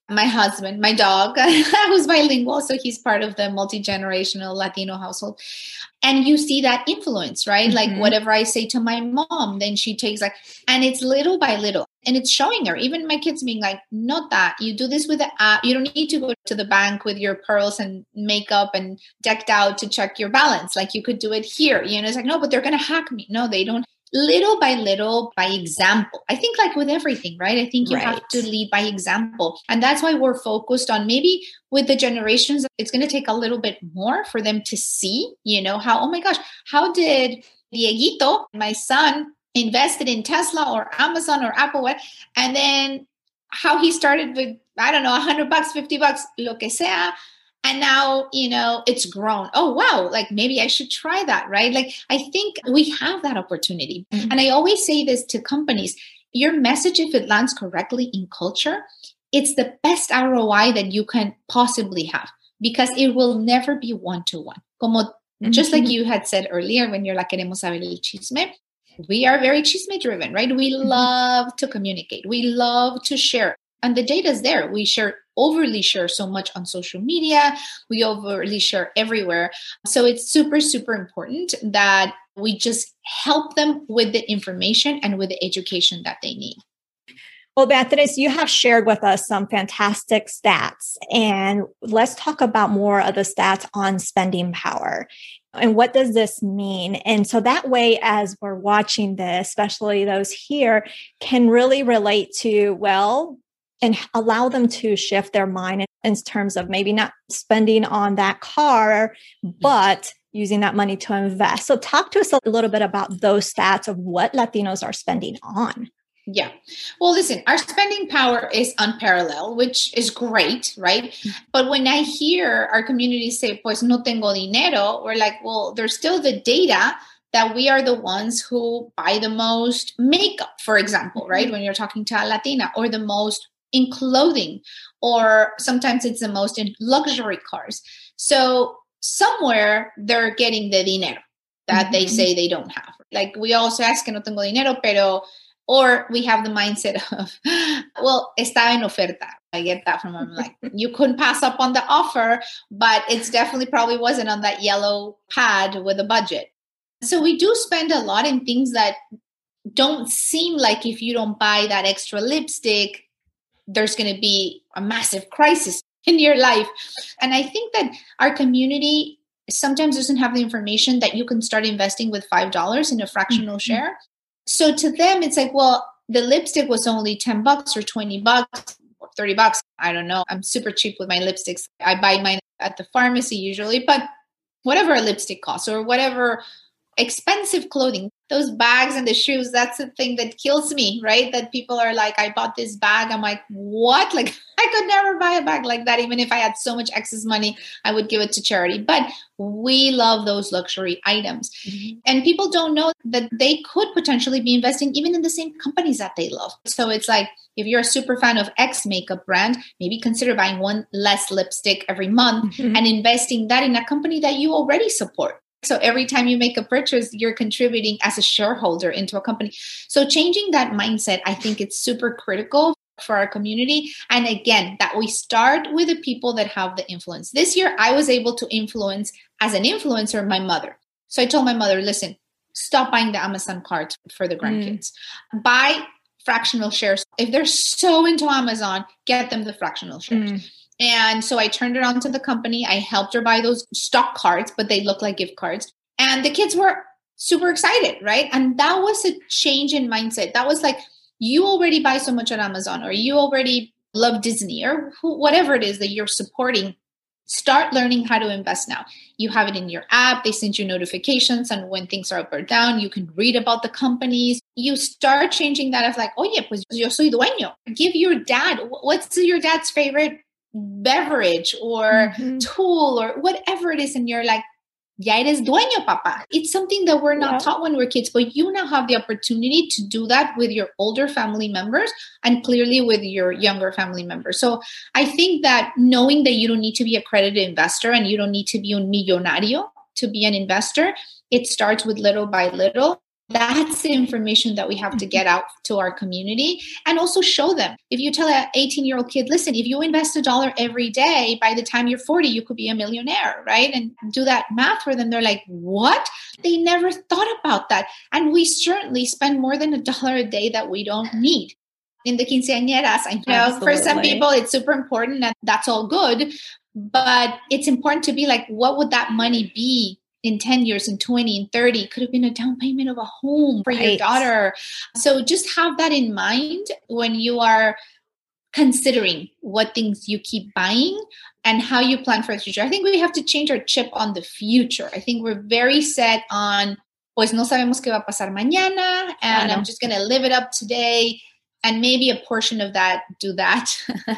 my husband, my dog, who's bilingual. So he's part of the multi-generational Latino household. And you see that influence, right? Mm-hmm. Like whatever I say to my mom, then she takes like, and it's little by little. And it's showing her, even my kids being like, not that. You do this with the app. You don't need to go to the bank with your pearls and makeup and decked out to check your balance. Like you could do it here. You know, it's like, no, but they're going to hack me. No, they don't. Little by little, by example. I think like with everything, right? I think you right. have to lead by example. And that's why we're focused on maybe with the generations, it's going to take a little bit more for them to see, you know, how, oh my gosh, how did Dieguito, my son, invested in Tesla or Amazon or Apple, what? And then how he started with, I don't know, a hundred bucks, fifty bucks, lo que sea. And now, you know, it's grown. Oh, wow. Like maybe I should try that, right? Like I think we have that opportunity. Mm-hmm. And I always say this to companies, your message, if it lands correctly in culture, it's the best R O I that you can possibly have because it will never be one-to-one. Como mm-hmm. just like you had said earlier, when you're like, queremos saber el chisme, we are very chisme driven, right? We mm-hmm. love to communicate. We love to share. And the data is there. We share, overly share so much on social media. We overly share everywhere. So it's super, super important that we just help them with the information and with the education that they need.
Well, Beatriz, you have shared with us some fantastic stats, and let's talk about more of the stats on spending power. And what does this mean? And so that way, as we're watching this, especially those here, can really relate to, well, and allow them to shift their mind in terms of maybe not spending on that car, but using that money to invest. So talk to us a little bit about those stats of what Latinos are spending on.
Yeah. Well, listen, our spending power is unparalleled, which is great, right? But when I hear our community say, pues no tengo dinero, we're like, well, there's still the data that we are the ones who buy the most makeup, for example, right? When you're talking to a Latina, or the most in clothing, or sometimes it's the most in luxury cars. So somewhere they're getting the dinero that mm-hmm. they say they don't have. Like we also ask que no tengo dinero, pero, or we have the mindset of, well, estaba en oferta. I get that from them. Like you couldn't pass up on the offer, but it's definitely probably wasn't on that yellow pad with a budget. So we do spend a lot in things that don't seem like if you don't buy that extra lipstick, there's going to be a massive crisis in your life. And I think that our community sometimes doesn't have the information that you can start investing with five dollars in a fractional mm-hmm. share. So to them, it's like, well, the lipstick was only ten bucks or twenty bucks or thirty bucks. I don't know. I'm super cheap with my lipsticks. I buy mine at the pharmacy usually, but whatever a lipstick costs or whatever expensive clothing, those bags and the shoes, that's the thing that kills me, right? That people are like, I bought this bag. I'm like, what? Like, I could never buy a bag like that. Even if I had so much excess money, I would give it to charity. But we love those luxury items. Mm-hmm. And people don't know that they could potentially be investing even in the same companies that they love. So it's like, if you're a super fan of X makeup brand, maybe consider buying one less lipstick every month mm-hmm. and investing that in a company that you already support. So every time you make a purchase, you're contributing as a shareholder into a company. So changing that mindset, I think it's super critical for our community. And again, that we start with the people that have the influence. This year, I was able to influence as an influencer, my mother. So I told my mother, listen, stop buying the Amazon cart for the grandkids. Mm. Buy fractional shares. If they're so into Amazon, get them the fractional shares. Mm. And so I turned it on to the company. I helped her buy those stock cards, but they look like gift cards. And the kids were super excited, right? And that was a change in mindset. That was like, you already buy so much on Amazon, or you already love Disney, or who, whatever it is that you're supporting. Start learning how to invest now. You have it in your app. They send you notifications and when things are up or down, you can read about the companies. You start changing that of like, oh yeah, pues yo soy dueño. Give your dad, what's your dad's favorite beverage or mm-hmm. tool or whatever it is, and you're like, ya eres dueño, papa. It's something that we're not yeah. taught when we're kids, but you now have the opportunity to do that with your older family members and clearly with your younger family members. So I think that knowing that you don't need to be a accredited investor and you don't need to be un millonario to be an investor, it starts with little by little. That's the information that we have to get out to our community and also show them. If you tell an eighteen-year-old kid, listen, if you invest a dollar every day, by the time you're forty, you could be a millionaire, right? And do that math for them. They're like, what? They never thought about that. And we certainly spend more than a dollar a day that we don't need. In the quinceañeras, I know Absolutely. For some people, it's super important and that's all good. But it's important to be like, what would that money be in ten years, in twenty, in thirty? Could have been a down payment of a home for right. your daughter. So just have that in mind when you are considering what things you keep buying and how you plan for the future. I think we have to change our chip on the future. I think we're very set on, pues no sabemos qué va a pasar mañana, and I'm just going to live it up today. And maybe a portion of that, do that.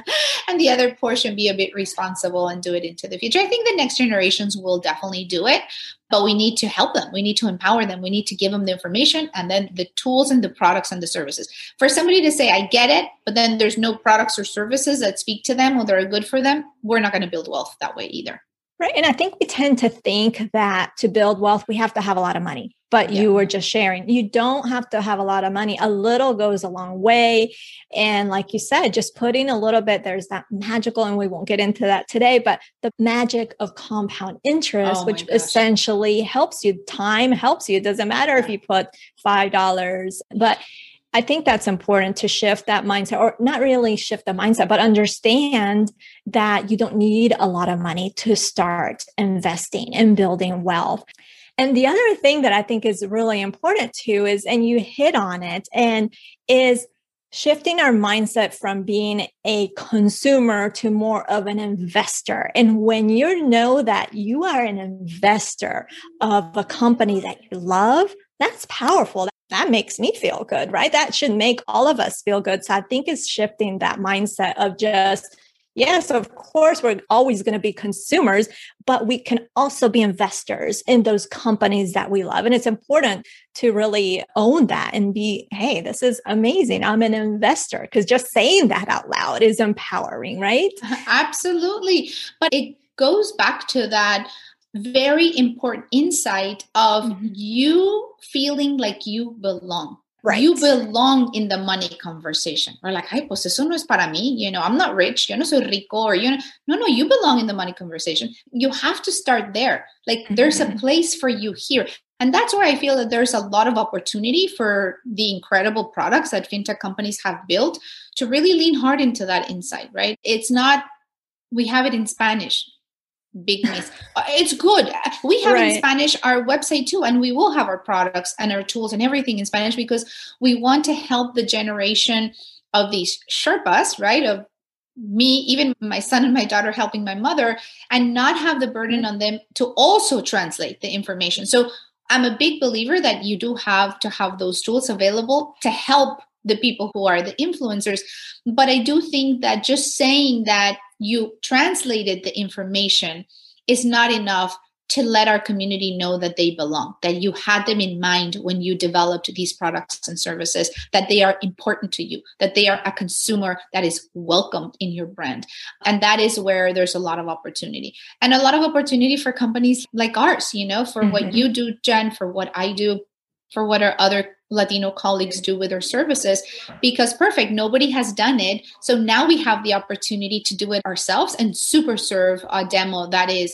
And the other portion, be a bit responsible and do it into the future. I think the next generations will definitely do it, but we need to help them. We need to empower them. We need to give them the information and then the tools and the products and the services. For somebody to say, I get it, but then there's no products or services that speak to them or that are good for them, we're not going to build wealth that way either.
Right. And I think we tend to think that to build wealth, we have to have a lot of money. But yeah. you were just sharing, you don't have to have a lot of money. A little goes a long way. And like you said, just putting a little bit, there's that magical, and we won't get into that today, but the magic of compound interest, oh which essentially helps you. Time helps you. It doesn't matter yeah. if you put five dollars, but I think that's important to shift that mindset, or not really shift the mindset, but understand that you don't need a lot of money to start investing and building wealth. And the other thing that I think is really important too is, and you hit on it, and is shifting our mindset from being a consumer to more of an investor. And when you know that you are an investor of a company that you love, that's powerful. That makes me feel good, right? That should make all of us feel good. So I think it's shifting that mindset of just, yes, of course, we're always going to be consumers, but we can also be investors in those companies that we love. And it's important to really own that and be, hey, this is amazing. I'm an investor, because just saying that out loud is empowering, right?
Absolutely. But it goes back to that very important insight of mm-hmm. you feeling like you belong. Right. You belong in the money conversation. We're like, ay, pues eso no es para mí. You know, I'm not rich. Yo no soy rico. Or, you know, no, no, you belong in the money conversation. You have to start there. Like mm-hmm. there's a place for you here. And that's where I feel that there's a lot of opportunity for the incredible products that fintech companies have built to really lean hard into that insight, right? It's not, we have it in Spanish. Big miss. It's good. We have right. in Spanish our website too, and we will have our products and our tools and everything in Spanish, because we want to help the generation of these Sherpas, right? Of me, even my son and my daughter helping my mother, and not have the burden on them to also translate the information. So I'm a big believer that you do have to have those tools available to help the people who are the influencers. But I do think that just saying that you translated the information is not enough to let our community know that they belong, that you had them in mind when you developed these products and services, that they are important to you, that they are a consumer that is welcomed in your brand. And that is where there's a lot of opportunity, and a lot of opportunity for companies like ours, you know, for mm-hmm. what you do, Jen, for what I do, for what our other Latino colleagues do with their services, because perfect, nobody has done it. So now we have the opportunity to do it ourselves and super serve a demo that is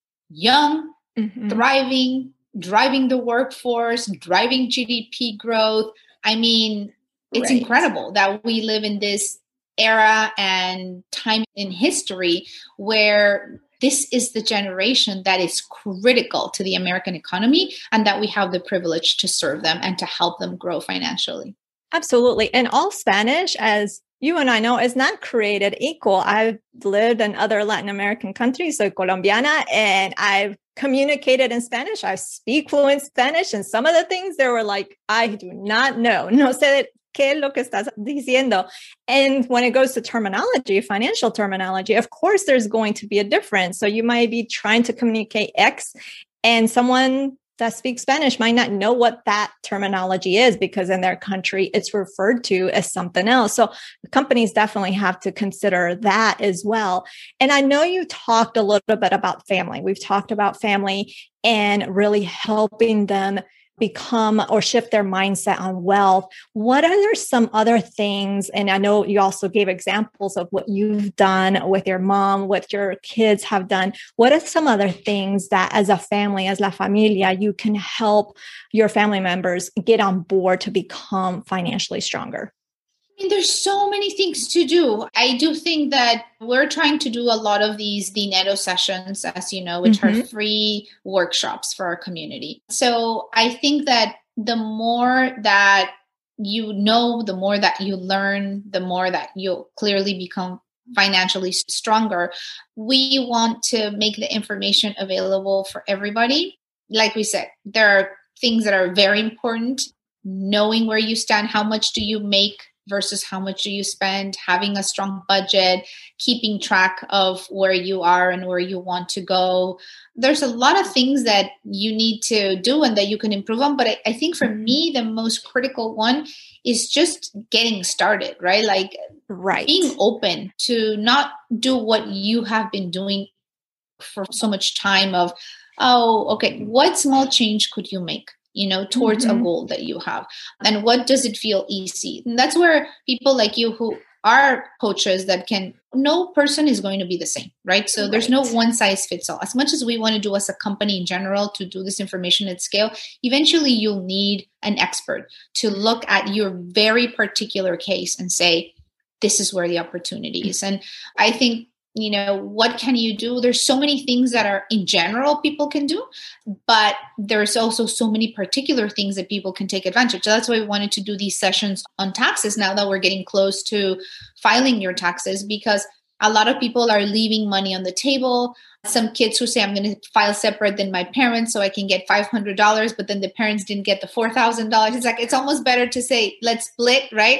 young, mm-hmm. thriving, driving the workforce, driving G D P growth. I mean, it's right. incredible that we live in this era and time in history where this is the generation that is critical to the American economy, and that we have the privilege to serve them and to help them grow financially.
Absolutely. And all Spanish, as you and I know, is not created equal. I've lived in other Latin American countries, so Colombiana, and I've communicated in Spanish. I speak fluent Spanish, and some of the things they were like, I do not know. No sé qué es lo que estás diciendo. And when it goes to terminology, financial terminology, of course, there's going to be a difference. So you might be trying to communicate X, and someone that speaks Spanish might not know what that terminology is, because in their country, it's referred to as something else. So companies definitely have to consider that as well. And I know you talked a little bit about family. We've talked about family and really helping them become or shift their mindset on wealth, what are some other things? And I know you also gave examples of what you've done with your mom, what your kids have done. What are some other things that as a family, as La Familia, you can help your family members get on board to become financially stronger?
I mean, there's so many things to do. I do think that we're trying to do a lot of these dinero sessions, as you know, which mm-hmm. are free workshops for our community. So I think that the more that you know, the more that you learn, the more that you'll clearly become financially stronger. We want to make the information available for everybody. Like we said, there are things that are very important. Knowing where you stand, how much do you make versus how much do you spend, having a strong budget, keeping track of where you are and where you want to go. There's a lot of things that you need to do and that you can improve on. But I, I think for me, the most critical one is just getting started, right? Like
right.
being open to not do what you have been doing for so much time of, oh, okay, what small change could you make? You know, towards mm-hmm. a goal that you have. And what does it feel easy? And that's where people like you who are coaches that can, no person is going to be the same, right? So right. there's no one size fits all. As much as we want to do as a company in general to do this information at scale, eventually you'll need an expert to look at your very particular case and say, this is where the opportunity is. And I think, you know, what can you do? There's so many things that are in general people can do, but there's also so many particular things that people can take advantage. So that's why we wanted to do these sessions on taxes now that we're getting close to filing your taxes, because a lot of people are leaving money on the table. Some kids who say, I'm going to file separate than my parents so I can get five hundred dollars, but then the parents didn't get the four thousand dollars. It's like, it's almost better to say, let's split, right?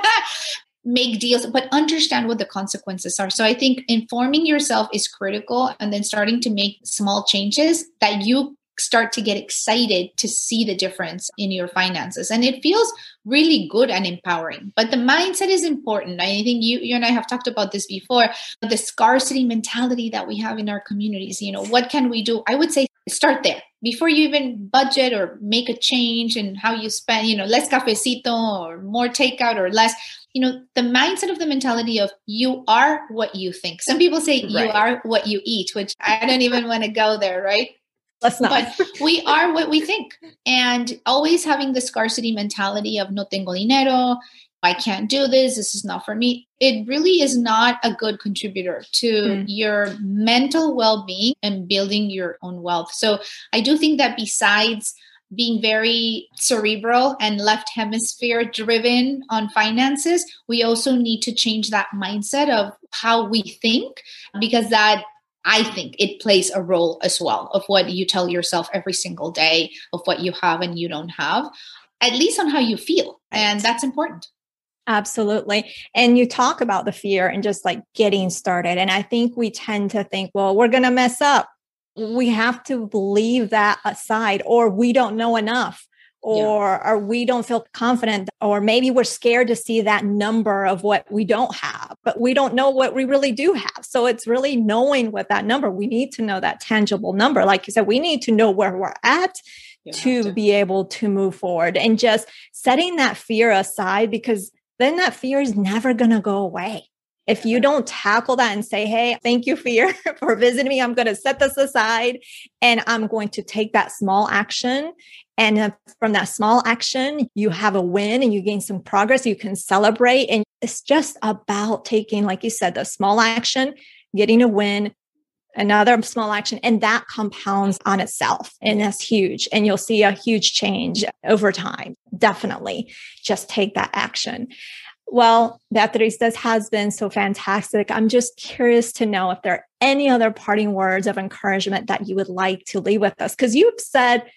Make deals, but understand what the consequences are. So I think informing yourself is critical, and then starting to make small changes that you start to get excited to see the difference in your finances. And it feels really good and empowering. But the mindset is important. I think you, you and I have talked about this before, the scarcity mentality that we have in our communities. You know, what can we do? I would say start there. Before you even budget or make a change in how you spend, you know, less cafecito or more takeout or less, you know, the mindset of the mentality of you are what you think. Some people say right. you are what you eat, which I don't even want to go there, right?
Let's not.
But we are what we think. And always having the scarcity mentality of no tengo dinero, I can't do this, this is not for me. It really is not a good contributor to mm. your mental well-being and building your own wealth. So I do think that besides being very cerebral and left hemisphere driven on finances, we also need to change that mindset of how we think, because that, I think it plays a role as well of what you tell yourself every single day, of what you have and you don't have, at least on how you feel. And that's important.
Absolutely. And you talk about the fear and just like getting started. And I think we tend to think, well, we're going to mess up. We have to leave that aside, or we don't know enough, or, yeah. or we don't feel confident, or maybe we're scared to see that number of what we don't have, but we don't know what we really do have. So it's really knowing what that number, we need to know that tangible number. Like you said, we need to know where we're at you to, to be able to move forward, and just setting that fear aside, because then that fear is never going to go away. If you don't tackle that and say, hey, thank you, fear, for visiting me, I'm going to set this aside and I'm going to take that small action. And from that small action, you have a win and you gain some progress. You can celebrate. And it's just about taking, like you said, the small action, getting a win, another small action, and that compounds on itself. And that's huge. And you'll see a huge change over time. Definitely just take that action. Well, Beatriz, this has been so fantastic. I'm just curious to know if there are any other parting words of encouragement that you would like to leave with us, because you've said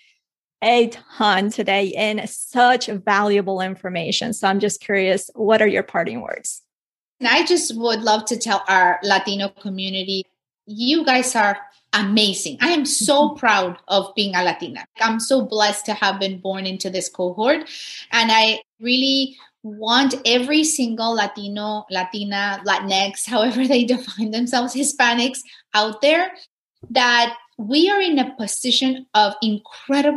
a ton today in such valuable information. So I'm just curious, what are your parting words?
And I just would love to tell our Latino community, you guys are amazing. I am so proud of being a Latina. I'm so blessed to have been born into this cohort. And I really want every single Latino, Latina, Latinx, however they define themselves, Hispanics out there, that we are in a position of incredible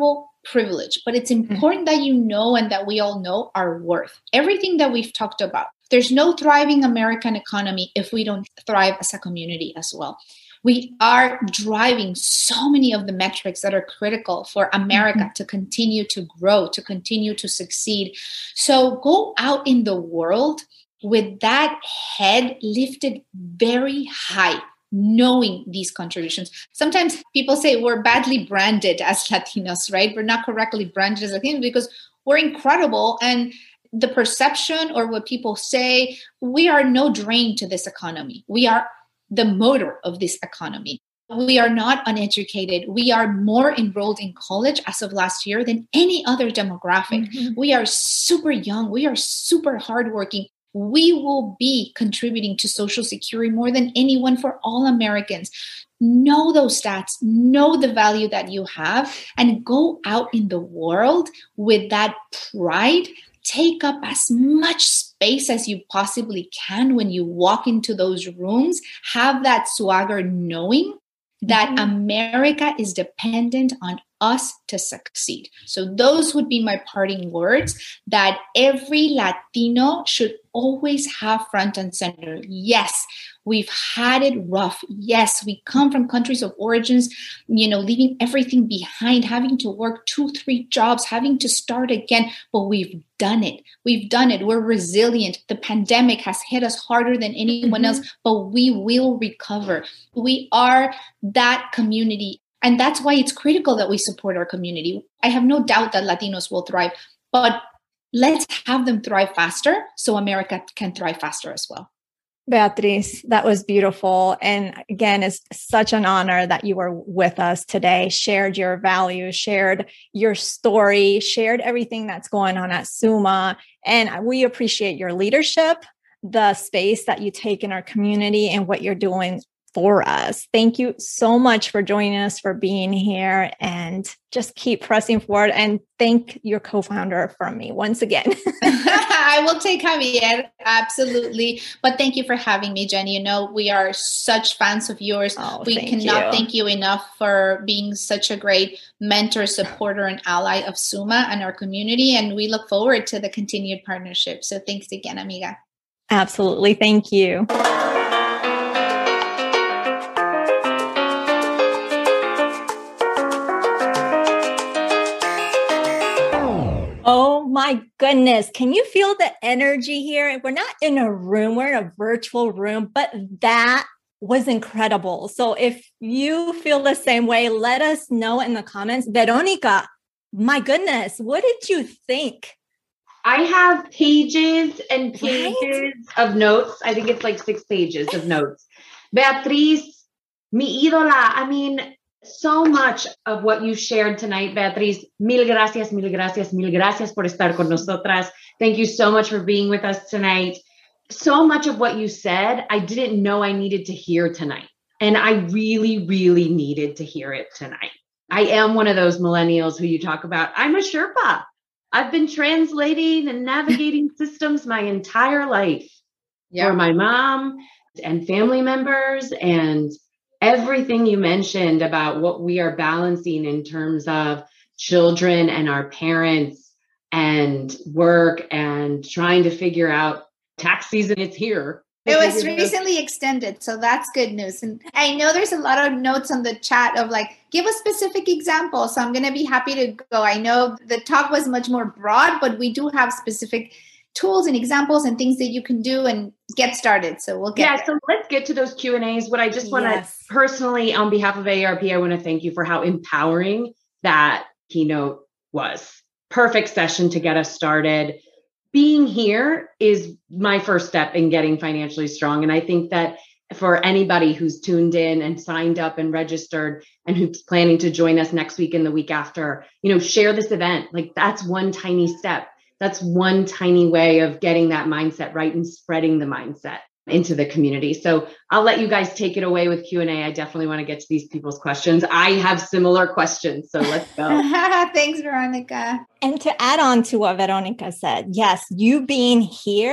privilege, but it's important that you know and that we all know our worth. Everything that we've talked about. There's no thriving American economy if we don't thrive as a community as well. We are driving so many of the metrics that are critical for America mm-hmm. to continue to grow, to continue to succeed. So go out in the world with that head lifted very high, knowing these contributions. Sometimes people say we're badly branded as Latinos, right? We're not correctly branded as Latinos because we're incredible. And the perception or what people say, we are no drain to this economy. We are the motor of this economy. We are not uneducated. We are more enrolled in college as of last year than any other demographic. Mm-hmm. We are super young. We are super hardworking. We will be contributing to Social Security more than anyone for all Americans. Know those stats, know the value that you have, and go out in the world with that pride. Take up as much space as you possibly can when you walk into those rooms. Have that swagger knowing that mm-hmm. America is dependent on us to succeed. So those would be my parting words, that every Latino should always have front and center. Yes, we've had it rough. Yes, we come from countries of origins, you know, leaving everything behind, having to work two, three jobs, having to start again, but we've done it. We've done it. We're resilient. The pandemic has hit us harder than anyone mm-hmm. else, but we will recover. We are that community. And that's why it's critical that we support our community. I have no doubt that Latinos will thrive, but let's have them thrive faster so America can thrive faster as well.
Beatriz, that was beautiful. And again, it's such an honor that you were with us today, shared your values, shared your story, shared everything that's going on at SUMA. And we appreciate your leadership, the space that you take in our community, and what you're doing for us. Thank you so much for joining us, for being here, and just keep pressing forward. And thank your co-founder from me once again.
I will take Javier, absolutely. But thank you for having me, Jenny. You know, we are such fans of yours.
Oh,
we
thank
cannot
you.
thank you enough for being such a great mentor, supporter, and ally of SUMA and our community. And we look forward to the continued partnership. So thanks again, amiga.
Absolutely. Thank you. Oh my goodness. Can you feel the energy here? We're not in a room, we're in a virtual room, but that was incredible. So if you feel the same way, let us know in the comments. Veronica, my goodness, what did you think?
I have pages and pages
Right?
of notes. I think it's like six pages of notes. Beatriz, mi ídola. I mean, so much of what you shared tonight, Beatriz. Mil gracias, mil gracias, mil gracias por estar con nosotras. Thank you so much for being with us tonight. So much of what you said, I didn't know I needed to hear tonight. And I really, really needed to hear it tonight. I am one of those millennials who you talk about. I'm a Sherpa. I've been translating and navigating systems my entire life yeah. for my mom and family members, and everything you mentioned about what we are balancing in terms of children and our parents and work and trying to figure out tax season. It's here.
It was recently extended, so that's good news. And I know there's a lot of notes on the chat of like, give a specific example. So I'm going to be happy to go. I know the talk was much more broad, but we do have specific tools and examples and things that you can do and get started. So we'll get
Yeah,
there.
so let's get to those Q and A's. What I just want to
Yes.
personally, on behalf of A A R P, I want to thank you for how empowering that keynote was. Perfect session to get us started. Being here is my first step in getting financially strong. And I think that for anybody who's tuned in and signed up and registered and who's planning to join us next week and the week after, you know, share this event. Like that's one tiny step. That's one tiny way of getting that mindset right and spreading the mindset into the community. So I'll let you guys take it away with Q and A. I definitely want to get to these people's questions. I have similar questions, so let's go.
Thanks, Veronica.
And to add on to what Veronica said, yes, you being here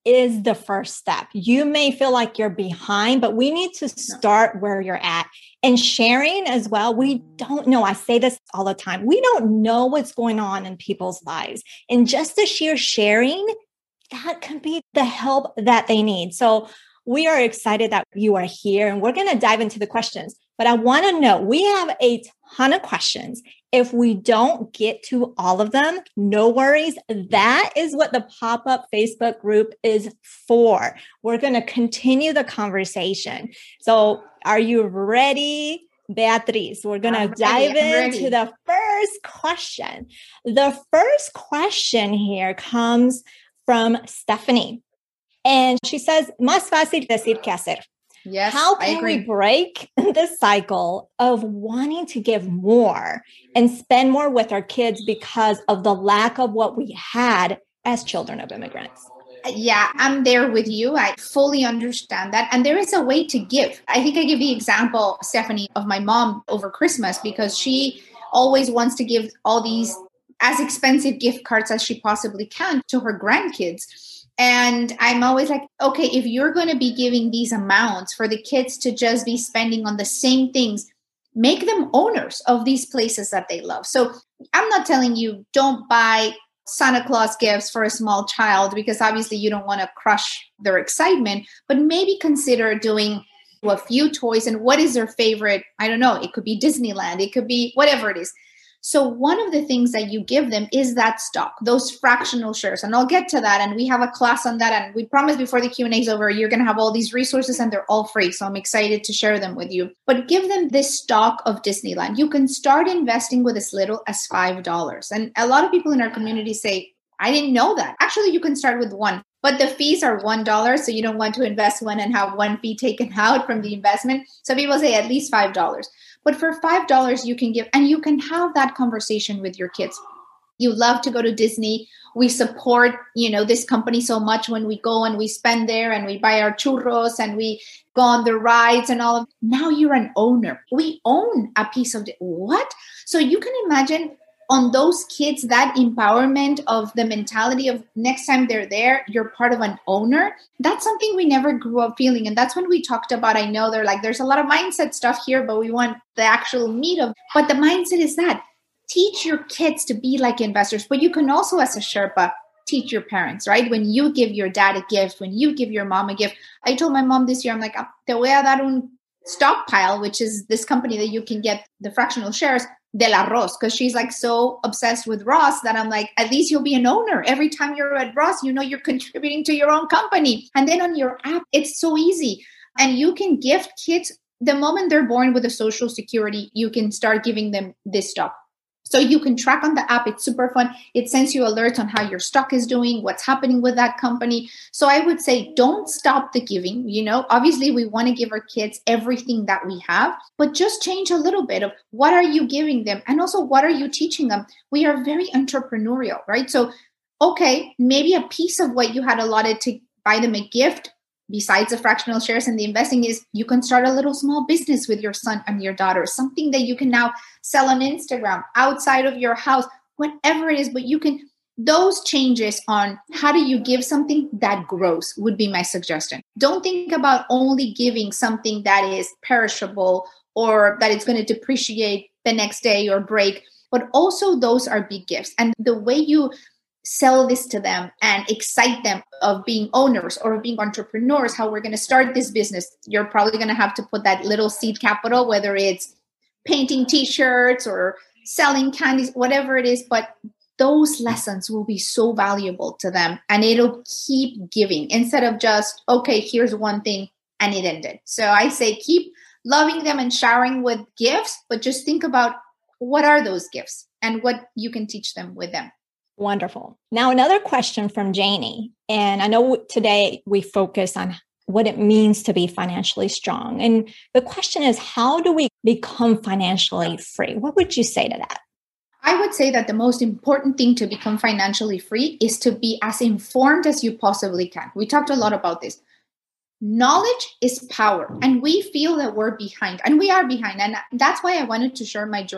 is the first step. You may feel like you're behind, but we need to start where you're at. And sharing as well, we don't know. I say this all the time. We don't know what's going on in people's lives. And just the sheer sharing, that can be the help that they need. So we are excited that you are here, and we're going to dive into the questions. But I want to know, we have a ton of questions. If we don't get to all of them, no worries. That is what the pop-up Facebook group is for. We're going to continue the conversation. So are you ready, Beatriz? We're going to dive ready, into the first question. The first question here comes from Stephanie. And she says, más fácil decir que hacer.
Yes,
How can we break the cycle of wanting to give more and spend more with our kids because of the lack of what we had as children of immigrants?
Yeah, I'm there with you. I fully understand that. And there is a way to give. I think I give the example, Stephanie, of my mom over Christmas, because she always wants to give all these as expensive gift cards as she possibly can to her grandkids. And I'm always like, okay, if you're going to be giving these amounts for the kids to just be spending on the same things, make them owners of these places that they love. So I'm not telling you don't buy Santa Claus gifts for a small child, because obviously you don't want to crush their excitement, but maybe consider doing a few toys. And what is their favorite? I don't know. It could be Disneyland. It could be whatever it is. So one of the things that you give them is that stock, those fractional shares. And I'll get to that. And we have a class on that. And we promise before the Q and A is over, you're going to have all these resources and they're all free. So I'm excited to share them with you. But give them this stock of Disneyland. You can start investing with as little as five dollars. And a lot of people in our community say, I didn't know that. Actually, you can start with one. But the fees are one dollar. So you don't want to invest one and have one fee taken out from the investment. So people say at least five dollars. But for five dollars, you can give, and you can have that conversation with your kids. You love to go to Disney. We support, you know, this company so much when we go and we spend there and we buy our churros and we go on the rides and all of. Now you're an owner. We own a piece of it. What? So you can imagine on those kids, that empowerment of the mentality of next time they're there, you're part of an owner. That's something we never grew up feeling. And that's when we talked about, I know they're like, there's a lot of mindset stuff here, but we want the actual meat of, but the mindset is that teach your kids to be like investors. But you can also, as a Sherpa, teach your parents, right? When you give your dad a gift, when you give your mom a gift. I told my mom this year, I'm like, te voy a dar un stockpile, which is this company that you can get the fractional shares del arroz, because she's like so obsessed with Ross that I'm like, at least you'll be an owner. Every time you're at Ross, you know you're contributing to your own company. And then on your app, it's so easy. And you can gift kids the moment they're born with a social security, you can start giving them this stock. So you can track on the app. It's super fun. It sends you alerts on how your stock is doing, what's happening with that company. So I would say, don't stop the giving. You know, obviously we want to give our kids everything that we have, but just change a little bit of what are you giving them? And also what are you teaching them? We are very entrepreneurial, right? So, okay, maybe a piece of what you had allotted to buy them a gift, besides the fractional shares and the investing, is you can start a little small business with your son and your daughter, something that you can now sell on Instagram, outside of your house, whatever it is. But you can, those changes on how do you give something that grows would be my suggestion. Don't think about only giving something that is perishable or that it's going to depreciate the next day or break, but also those are big gifts. And the way you sell this to them and excite them of being owners or being entrepreneurs, how we're going to start this business. You're probably going to have to put that little seed capital, whether it's painting t-shirts or selling candies, whatever it is. But those lessons will be so valuable to them and it'll keep giving instead of just, okay, here's one thing and it ended. So I say keep loving them and showering with gifts, but just think about what are those gifts and what you can teach them with them.
Wonderful. Now, another question from Janie. And I know today we focus on what it means to be financially strong. And the question is, how do we become financially free? What would you say to that?
I would say that the most important thing to become financially free is to be as informed as you possibly can. We talked a lot about this. Knowledge is power. And we feel that we're behind, and we are behind. And that's why I wanted to share my journey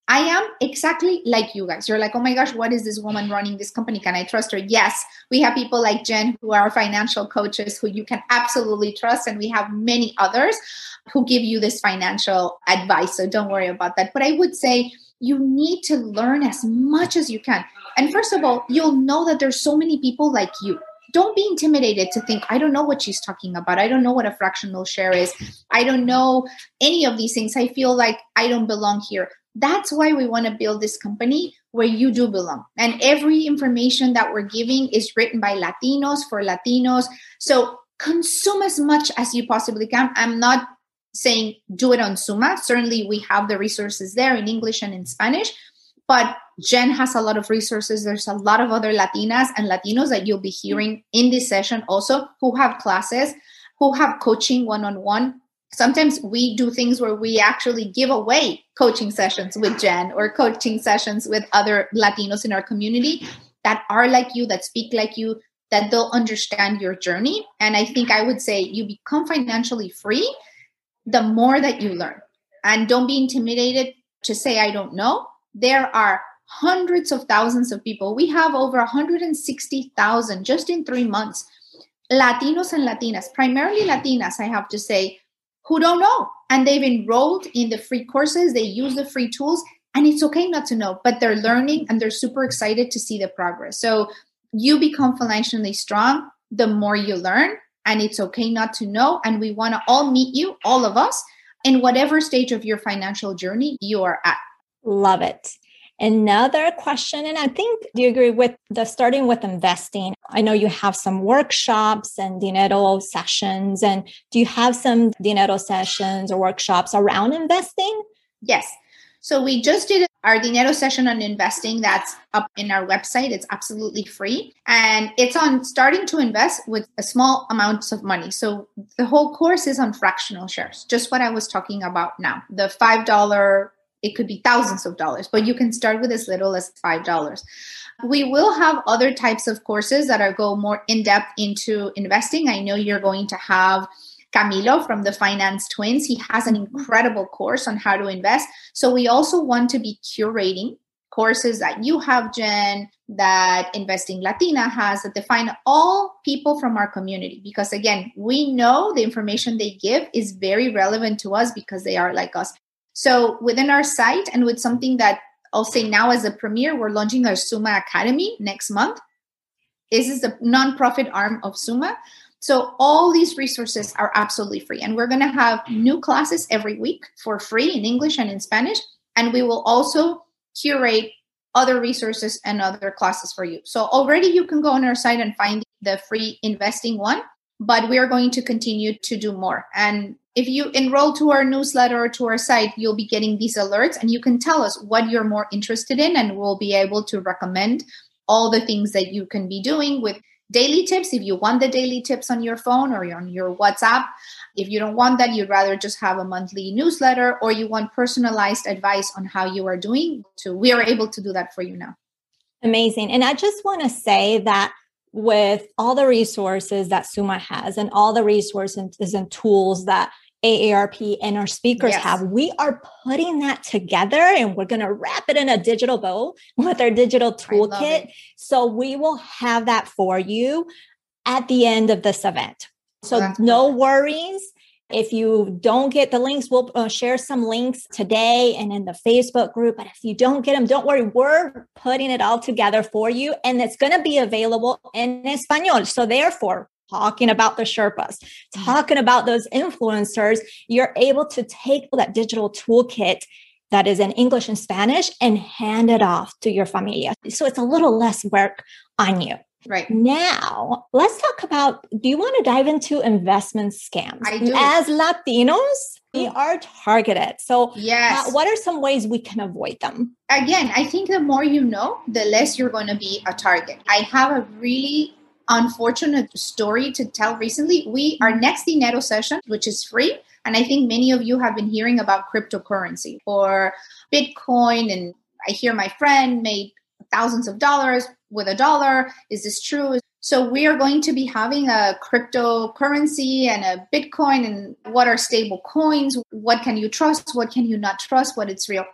I am exactly like you guys. You're like, oh my gosh, what is this woman running this company? Can I trust her? Yes, we have people like Jen who are financial coaches who you can absolutely trust. And we have many others who give you this financial advice. So don't worry about that. But I would say you need to learn as much as you can. And first of all, you'll know that there's so many people like you. Don't be intimidated to think, I don't know what she's talking about. I don't know what a fractional share is. I don't know any of these things. I feel like I don't belong here. That's why we want to build this company where you do belong. And every information that we're giving is written by Latinos for Latinos. So consume as much as you possibly can. I'm not saying do it on Summa. Certainly we have the resources there in English and in Spanish, but Jen has a lot of resources. There's a lot of other Latinas and Latinos that you'll be hearing in this session also who have classes, who have coaching one-on-one. Sometimes we do things where we actually give away coaching sessions with Jen or coaching sessions with other Latinos in our community that are like you, that speak like you, that they'll understand your journey. And I think I would say you become financially free the more that you learn. And don't be intimidated to say, I don't know. There are hundreds of thousands of people. We have over one hundred sixty thousand just in three months. Latinos and Latinas, primarily Latinas, I have to say, who don't know. And they've enrolled in the free courses. They use the free tools. And it's okay not to know, but they're learning and they're super excited to see the progress. So you become financially strong the more you learn. And it's okay not to know. And we want to all meet you, all of us, in whatever stage of your financial journey you are at.
Love it. Another question, and I think, do you agree with the starting with investing? I know you have some workshops and dinero sessions, and do you have some dinero sessions or workshops around investing?
Yes. So we just did our dinero session on investing. That's up in our website. It's absolutely free. And it's on starting to invest with a small amounts of money. So the whole course is on fractional shares, just what I was talking about now. The five dollars, it could be thousands of dollars, but you can start with as little as five dollars. We will have other types of courses that are go more in depth into investing. I know you're going to have Camilo from the Finance Twins. He has an incredible course on how to invest. So we also want to be curating courses that you have, Jen, that Investing Latina has, that define all people from our community. Because again, we know the information they give is very relevant to us because they are like us. So within our site and with something that I'll say now as a premiere, we're launching our Summa Academy next month. This is the nonprofit arm of Summa. So all these resources are absolutely free. And we're going to have new classes every week for free in English and in Spanish. And we will also curate other resources and other classes for you. So already you can go on our site and find the free investing one, but we are going to continue to do more. And if you enroll to our newsletter or to our site, you'll be getting these alerts and you can tell us what you're more interested in, and we'll be able to recommend all the things that you can be doing with daily tips. If you want the daily tips on your phone or on your WhatsApp, if you don't want that, you'd rather just have a monthly newsletter, or you want personalized advice on how you are doing, so we are able to do that for you now.
Amazing. And I just want to say that with all the resources that Summa has and all the resources and tools that A A R P and our speakers yes. have, we are putting that together and we're going to wrap it in a digital bow with our digital toolkit. So we will have that for you at the end of this event. So That's no perfect. worries. If you don't get the links, we'll uh, share some links today and in the Facebook group. But if you don't get them, don't worry. We're putting it all together for you. And it's going to be available in Espanol. So therefore, talking about the Sherpas, talking about those influencers, you're able to take that digital toolkit that is in English and Spanish and hand it off to your familia. So it's a little less work on you.
Right.
Now, let's talk about, do you want to dive into investment scams?
I do.
As Latinos, we are targeted. So
yes.
uh, what are some ways we can avoid them?
Again, I think the more you know, the less you're going to be a target. I have a really unfortunate story to tell recently. We, our next dinero session, which is free, and I think many of you have been hearing about cryptocurrency or Bitcoin, and I hear my friend made thousands of dollars with a dollar. Is this true? So we are going to be having a cryptocurrency and a Bitcoin, and what are stable coins? What can you trust? What can you not trust? What it's real?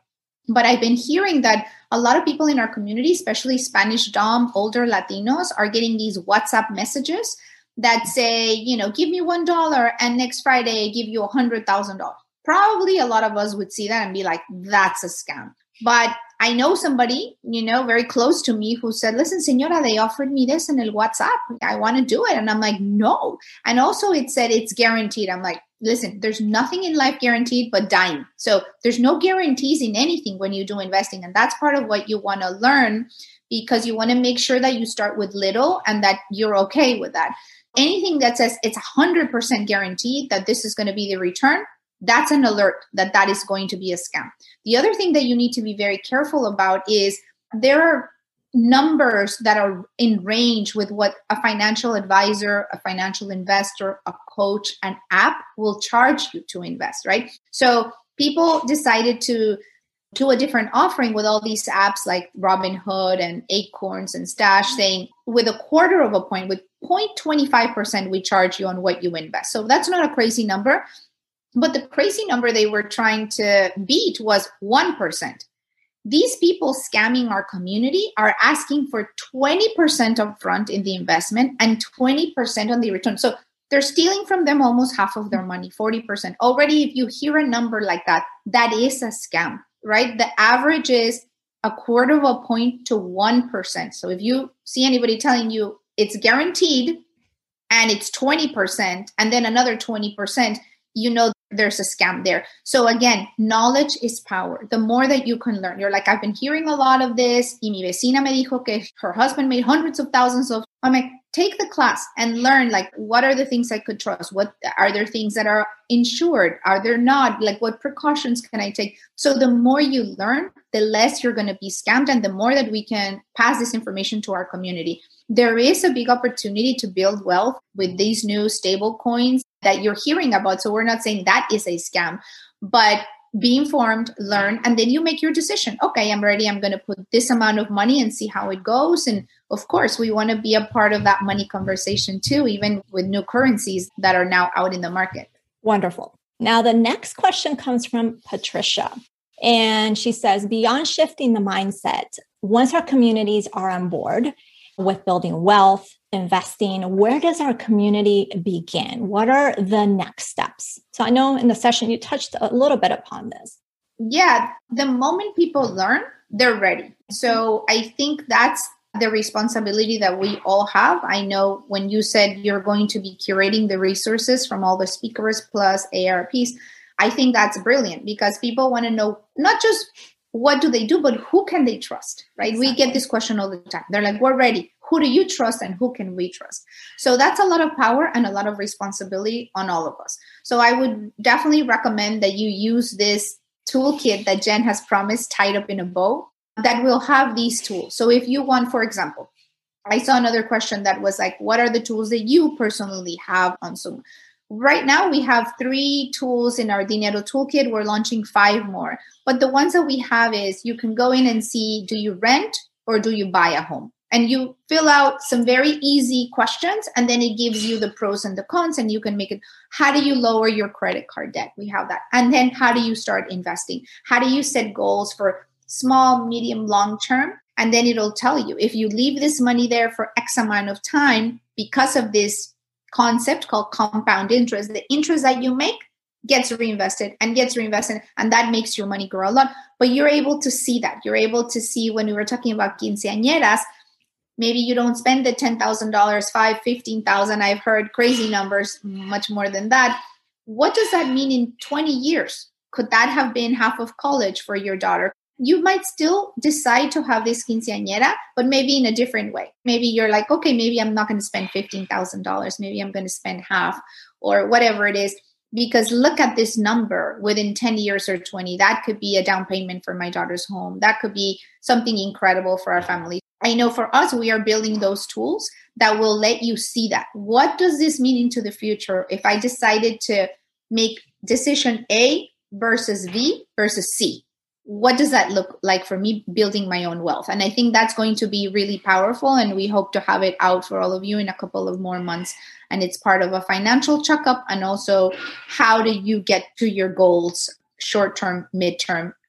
But I've been hearing that a lot of people in our community, especially Spanish Dom, older Latinos, are getting these WhatsApp messages that say, you know, give me one dollar and next Friday I give you one hundred thousand dollars. Probably a lot of us would see that and be like, that's a scam. But I know somebody, you know, very close to me who said, listen, señora, they offered me this in el WhatsApp. I want to do it. And I'm like, no. And also it said it's guaranteed. I'm like, listen, there's nothing in life guaranteed but dying. So there's no guarantees in anything when you do investing. And that's part of what you want to learn, because you want to make sure that you start with little and that you're okay with that. Anything that says it's one hundred percent guaranteed that this is going to be the return, that's an alert that that is going to be a scam. The other thing that you need to be very careful about is there are numbers that are in range with what a financial advisor, a financial investor, a coach, an app will charge you to invest, right? So people decided to do a different offering with all these apps like Robinhood and Acorns and Stash, saying with a quarter of a point, with zero point two five percent, we charge you on what you invest. So that's not a crazy number. But the crazy number they were trying to beat was one percent. These people scamming our community are asking for twenty percent upfront in the investment and twenty percent on the return. So they're stealing from them almost half of their money, forty percent. Already, if you hear a number like that, that is a scam, right? The average is a quarter of a point to one percent. So if you see anybody telling you it's guaranteed and it's twenty percent and then another twenty percent, you know there's a scam there. So again, knowledge is power. The more that you can learn, you're like, I've been hearing a lot of this. Y mi vecina me dijo que her husband made hundreds of thousands of. I'm like, take the class and learn, like, what are the things I could trust? What are there things that are insured? Are there not? Like, what precautions can I take? So the more you learn, the less you're going to be scammed, and the more that we can pass this information to our community. There is a big opportunity to build wealth with these new stable coins that you're hearing about. So we're not saying that is a scam, but be informed, learn, and then you make your decision. Okay, I'm ready. I'm going to put this amount of money and see how it goes. And of course, we want to be a part of that money conversation too, even with new currencies that are now out in the market.
Wonderful. Now, the next question comes from Patricia. And she says, beyond shifting the mindset, once our communities are on board with building wealth, investing, where does our community begin? What are the next steps? So I know in the session you touched a little bit upon this.
Yeah, the moment people learn, they're ready. So I think that's the responsibility that we all have. I know when you said you're going to be curating the resources from all the speakers plus A R Ps, I think that's brilliant because people want to know not just what do they do, but who can they trust, right? Exactly. We get this question all the time. They're like, we're ready. Who do you trust and who can we trust? So that's a lot of power and a lot of responsibility on all of us. So I would definitely recommend that you use this toolkit that Jen has promised tied up in a bow that will have these tools. So if you want, for example, I saw another question that was like, what are the tools that you personally have on Zoom? Right now, we have three tools in our Dinero Toolkit. We're launching five more. But the ones that we have is you can go in and see, do you rent or do you buy a home? And you fill out some very easy questions, and then it gives you the pros and the cons, and you can make it. How do you lower your credit card debt? We have that. And then how do you start investing? How do you set goals for small, medium, long term? And then it'll tell you if you leave this money there for X amount of time because of this concept called compound interest, the interest that you make gets reinvested and gets reinvested, and that makes your money grow a lot. But you're able to see that. You're able to see when we were talking about quinceañeras, maybe you don't spend the ten thousand dollars, five, fifteen thousand. I've heard crazy numbers, much more than that. What does that mean in twenty years? Could that have been half of college for your daughter? You might still decide to have this quinceañera, but maybe in a different way. Maybe you're like, okay, maybe I'm not going to spend fifteen thousand dollars. Maybe I'm going to spend half or whatever it is. Because look at this number within ten years or twenty. That could be a down payment for my daughter's home. That could be something incredible for our family. I know for us, we are building those tools that will let you see that. What does this mean into the future if I decided to make decision A versus V versus C? What does that look like for me building my own wealth? And I think that's going to be really powerful. And we hope to have it out for all of you in a couple of more months. And it's part of a financial checkup and also how do you get to your goals short-term, mid-term,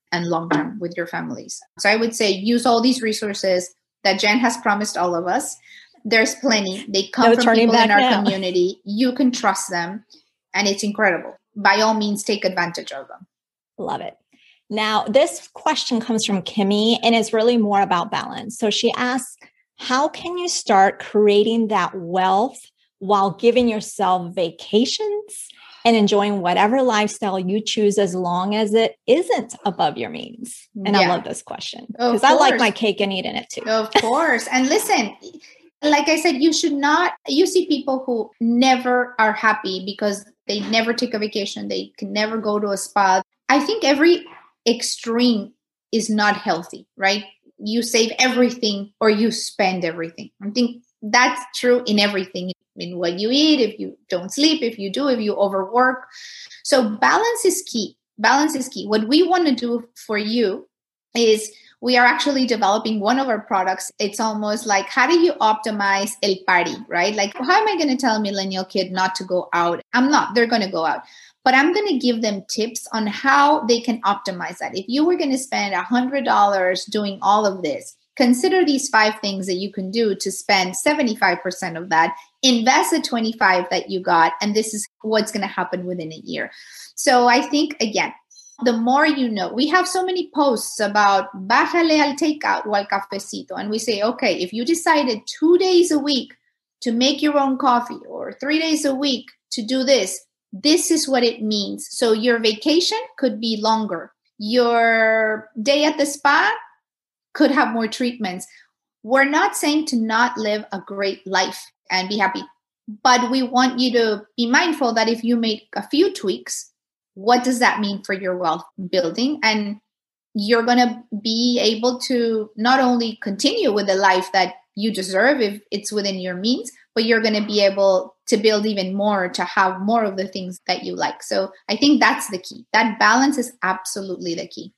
and long-term with your families. So I would say use all these resources that Jen has promised all of us. There's plenty. They come
No
from people in our
now.
community. You can trust them, and it's incredible. By all means, take advantage of them.
Love it. Now, this question comes from Kimmy, and it's really more about balance. So she asks, how can you start creating that wealth while giving yourself vacations and enjoying whatever lifestyle you choose, as long as it isn't above your means? And yeah. I love this question because I like my cake and eating it too.
Of course. And listen, like I said, you should not, you see people who never are happy because they never take a vacation. They can never go to a spa. I think every extreme is not healthy, right? You save everything or you spend everything. I think that's true in everything, in what you eat, if you don't sleep, if you do, if you overwork. So balance is key. Balance is key. What we want to do for you is we are actually developing one of our products. It's almost like, how do you optimize el party, right? Like, how am I going to tell a millennial kid not to go out? I'm not. They're going to go out. But I'm going to give them tips on how they can optimize that. If you were going to spend one hundred dollars doing all of this, consider these five things that you can do to spend seventy-five percent of that, invest the twenty-five that you got, and this is what's going to happen within a year. So I think, again, the more you know, we have so many posts about bájale al takeout o al cafecito. And we say, okay, if you decided two days a week to make your own coffee or three days a week to do this, this is what it means. So your vacation could be longer. Your day at the spa could have more treatments. We're not saying to not live a great life and be happy, but we want you to be mindful that if you make a few tweaks, what does that mean for your wealth building? And you're going to be able to not only continue with the life that you deserve if it's within your means, but you're going to be able to build even more, to have more of the things that you like. So I think that's the key. That balance is absolutely the key.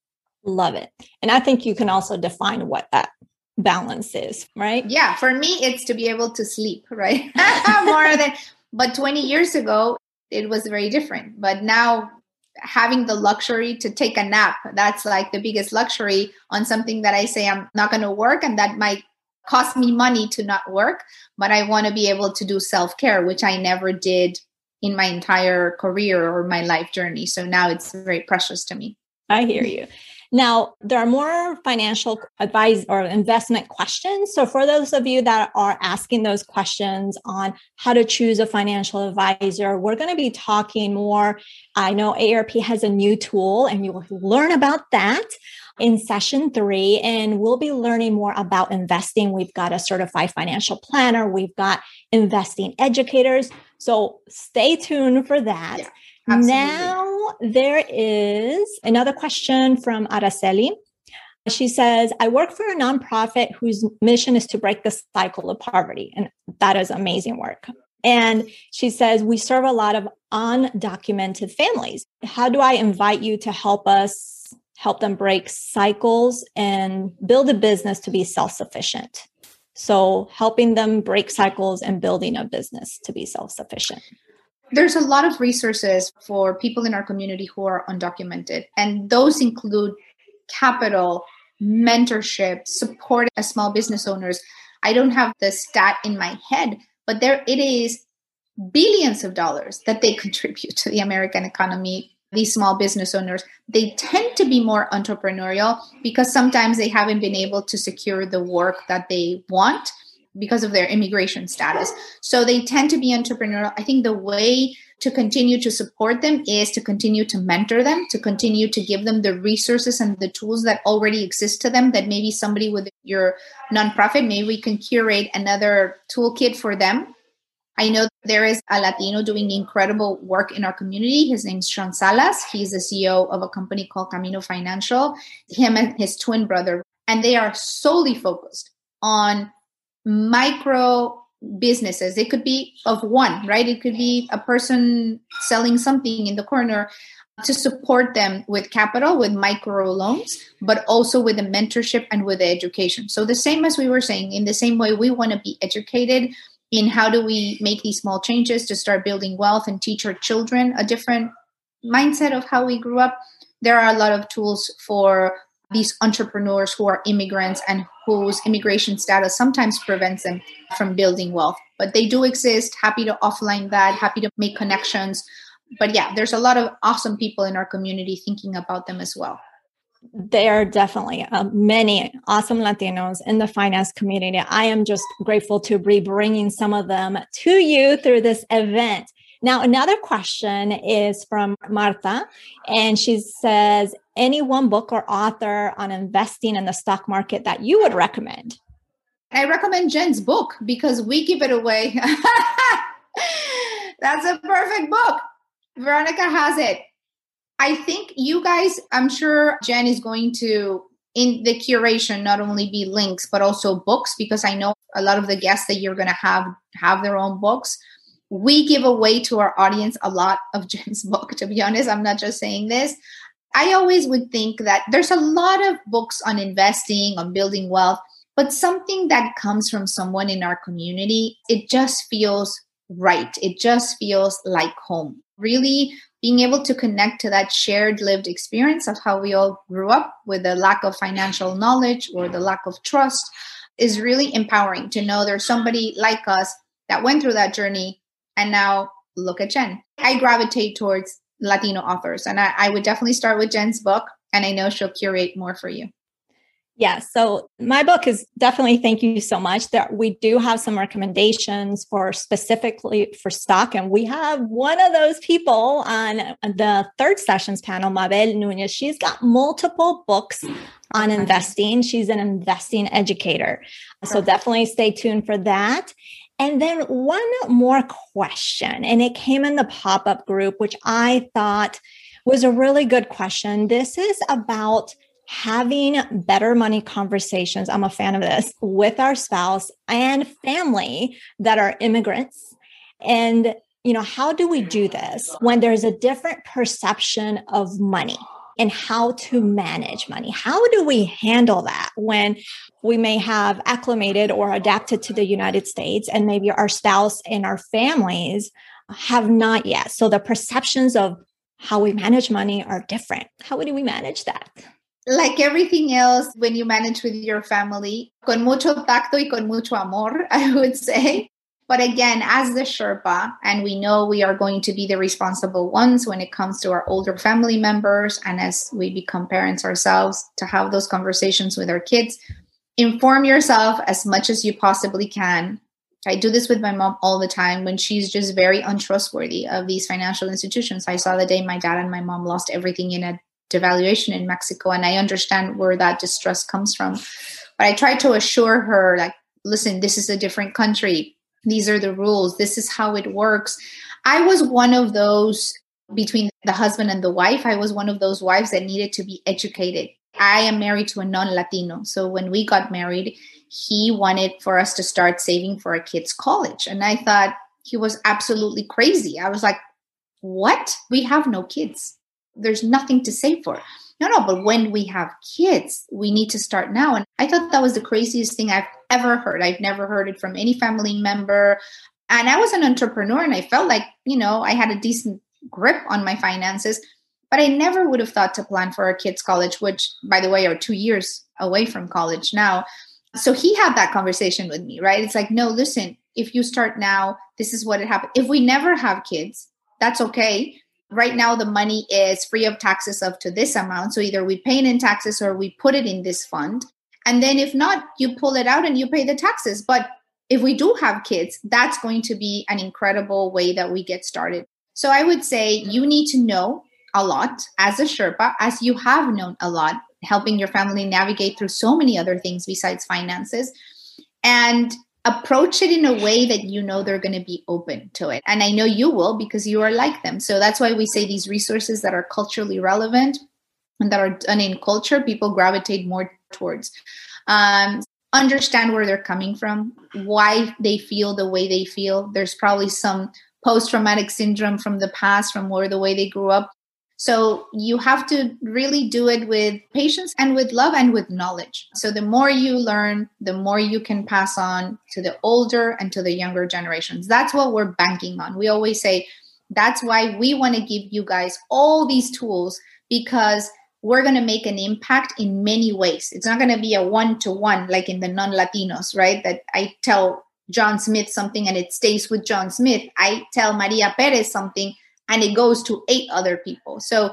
Love it. And I think you can also define what that balance is, right?
Yeah. For me, it's to be able to sleep, right? More than, but twenty years ago, it was very different. But now having the luxury to take a nap, that's like the biggest luxury on something that I say I'm not going to work, and that might cost me money to not work, but I want to be able to do self-care, which I never did in my entire career or my life journey. So now it's very precious to me.
I hear you. Now, there are more financial advice or investment questions. So for those of you that are asking those questions on how to choose a financial advisor, we're going to be talking more. I know A R P has a new tool, and you'll learn about that in session three. And we'll be learning more about investing. We've got a certified financial planner. We've got investing educators. So stay tuned for that.
Yeah. Absolutely.
Now, there is another question from Araceli. She says, I work for a nonprofit whose mission is to break the cycle of poverty. And that is amazing work. And she says, we serve a lot of undocumented families. How do I invite you to help us help them break cycles and build a business to be self-sufficient? So helping them break cycles and building a business to be self-sufficient.
There's a lot of resources for people in our community who are undocumented, and those include capital, mentorship, support as small business owners. I don't have the stat in my head, but there it is billions of dollars that they contribute to the American economy. These small business owners, they tend to be more entrepreneurial because sometimes they haven't been able to secure the work that they want because of their immigration status. So they tend to be entrepreneurial. I think the way to continue to support them is to continue to mentor them, to continue to give them the resources and the tools that already exist to them, that maybe somebody with your nonprofit, maybe we can curate another toolkit for them. I know there is a Latino doing incredible work in our community. His name's Sean Salas. He's the C E O of a company called Camino Financial, him and his twin brother. And they are solely focused on micro businesses. It could be of one, right? It could be a person selling something in the corner, to support them with capital, with micro loans, but also with the mentorship and with the education. So the same as we were saying, in the same way, we want to be educated in how do we make these small changes to start building wealth and teach our children a different mindset of how we grew up. there are a lot of tools for these entrepreneurs who are immigrants and whose immigration status sometimes prevents them from building wealth. But they do exist. Happy to offline that, happy to make connections. But yeah, there's a lot of awesome people in our community thinking about them as well.
There are definitely uh, many awesome Latinos in the finance community. I am just grateful to be bringing some of them to you through this event. Now, another question is from Marta, and she says, any one book or author on investing in the stock market that you would recommend?
I recommend Jen's book because we give it away. That's a perfect book. Veronica has it. I think you guys, I'm sure Jen is going to, in the curation, not only be links, but also books, because I know a lot of the guests that you're going to have have their own books. We give away to our audience a lot of Jen's book, to be honest. I'm not just saying this. I always would think that there's a lot of books on investing, on building wealth, but something that comes from someone in our community, it just feels right. It just feels like home. Really being able to connect to that shared lived experience of how we all grew up with the lack of financial knowledge or the lack of trust is really empowering to know there's somebody like us that went through that journey. And now look at Jen. I gravitate towards Latino authors, and I, I would definitely start with Jen's book, and I know she'll curate more for you.
Yeah, so my book is definitely, thank you so much. There, we do have some recommendations for specifically for stock, and we have one of those people on the third sessions panel, Mabel Nunez. She's got multiple books on investing. She's an investing educator. So definitely stay tuned for that. And then one more question, and it came in the pop-up group, which I thought was a really good question. This is about having better money conversations. I'm a fan of this with our spouse and family that are immigrants. And, you know, how do we do this when there's a different perception of money and how to manage money? How do we handle that when we may have acclimated or adapted to the United States and maybe our spouse and our families have not yet? So the perceptions of how we manage money are different. How do we manage that?
Like everything else, when you manage with your family, con mucho tacto y con mucho amor, I would say. But again, as the Sherpa, and we know we are going to be the responsible ones when it comes to our older family members, and as we become parents ourselves, to have those conversations with our kids, inform yourself as much as you possibly can. I do this with my mom all the time when she's just very untrustworthy of these financial institutions. I saw the day my dad and my mom lost everything in a devaluation in Mexico, and I understand where that distrust comes from. But I try to assure her, like, listen, this is a different country. These are the rules. This is how it works. I was one of those, between the husband and the wife, I was one of those wives that needed to be educated. I am married to a non-Latino. So when we got married, he wanted for us to start saving for our kids' college. And I thought he was absolutely crazy. I was like, what? We have no kids. There's nothing to save for. No, no, but when we have kids, we need to start now. And I thought that was the craziest thing I've ever heard. I've never heard it from any family member. And I was an entrepreneur and I felt like, you know, I had a decent grip on my finances, but I never would have thought to plan for our kids' college, which, by the way, are two years away from college now. So he had that conversation with me, right? It's like, no, listen, if you start now, this is what it happened. If we never have kids, that's okay. Right now, the money is free of taxes up to this amount. So either we pay it in taxes or we put it in this fund. And then if not, you pull it out and you pay the taxes. But if we do have kids, that's going to be an incredible way that we get started. So I would say you need to know a lot as a Sherpa, as you have known a lot, helping your family navigate through so many other things besides finances. And approach it in a way that you know they're going to be open to it. And I know you will because you are like them. So that's why we say these resources that are culturally relevant and that are done in culture, people gravitate more towards. Um, understand where they're coming from, why they feel the way they feel. There's probably some post-traumatic syndrome from the past, from where the way they grew up. So you have to really do it with patience and with love and with knowledge. So the more you learn, the more you can pass on to the older and to the younger generations. That's what we're banking on. We always say That's why we want to give you guys all these tools, because we're going to make an impact in many ways. It's not going to be a one-to-one like in the non-Latinos, right? That I tell John Smith something and it stays with John Smith. I tell Maria Perez something and it goes to eight other people. So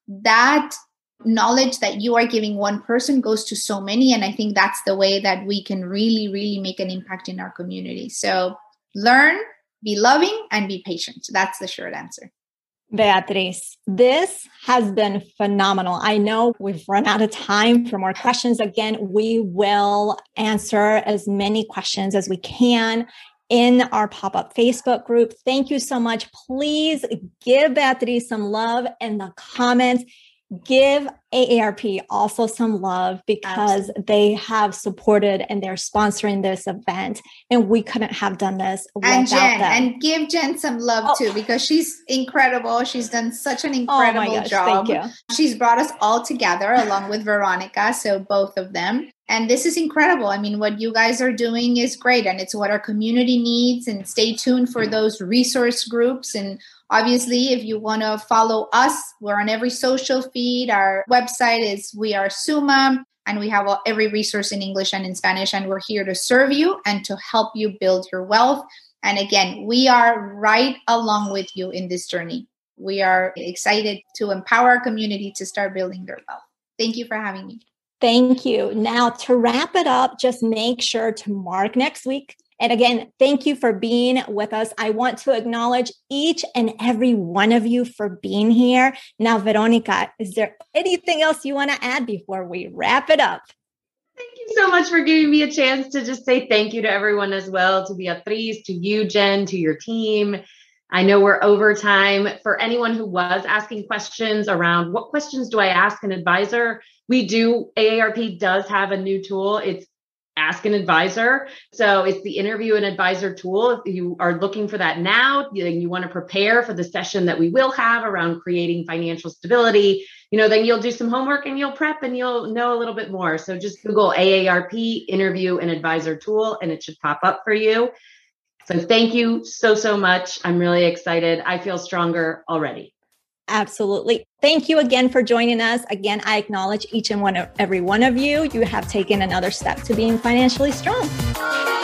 that knowledge that you are giving one person goes to so many. And I think that's the way that we can really, really make an impact in our community. So learn, be loving, and be patient. That's the short answer.
Beatriz, this has been phenomenal. I know we've run out of time for more questions. Again, we will answer as many questions as we can in our pop-up Facebook group. Thank you so much. Please give Beatriz some love in the comments. Give A A R P also some love, because Absolutely. They have supported and they're sponsoring this event, and we couldn't have done this
and
without
Jen,
them.
And give Jen some love oh. too, because she's incredible. She's done such an incredible
oh my gosh,
job.
Thank you.
She's brought us all together along with Veronica, so both of them. And this is incredible. I mean, what you guys are doing is great, and it's what our community needs. And stay tuned for those resource groups. And obviously, if you want to follow us, we're on every social feed. Our website is We Are Summa, and we have every resource in English and in Spanish. And we're here to serve you and to help you build your wealth. And again, we are right along with you in this journey. We are excited to empower our community to start building their wealth. Thank you for having me.
Thank you. Now, to wrap it up, just make sure to mark next week. And again, thank you for being with us. I want to acknowledge each and every one of you for being here. Now, Veronica, is there anything else you want to add before we wrap it up?
Thank you so much for giving me a chance to just say thank you to everyone as well, to Beatriz, to you, Jen, to your team. I know we're over time. For anyone who was asking questions around what questions do I ask an advisor, we do, A A R P does have a new tool. It's Ask an Advisor. So it's the Interview an Advisor tool. If you are looking for that now, you, you want to prepare for the session that we will have around creating financial stability, you know, then you'll do some homework and you'll prep and you'll know a little bit more. So just Google A A R P Interview an Advisor tool and it should pop up for you. So thank you so, so much. I'm really excited. I feel stronger already.
Absolutely. Thank you again for joining us. Again, I acknowledge each and one of every one of you. You have taken another step to being financially strong.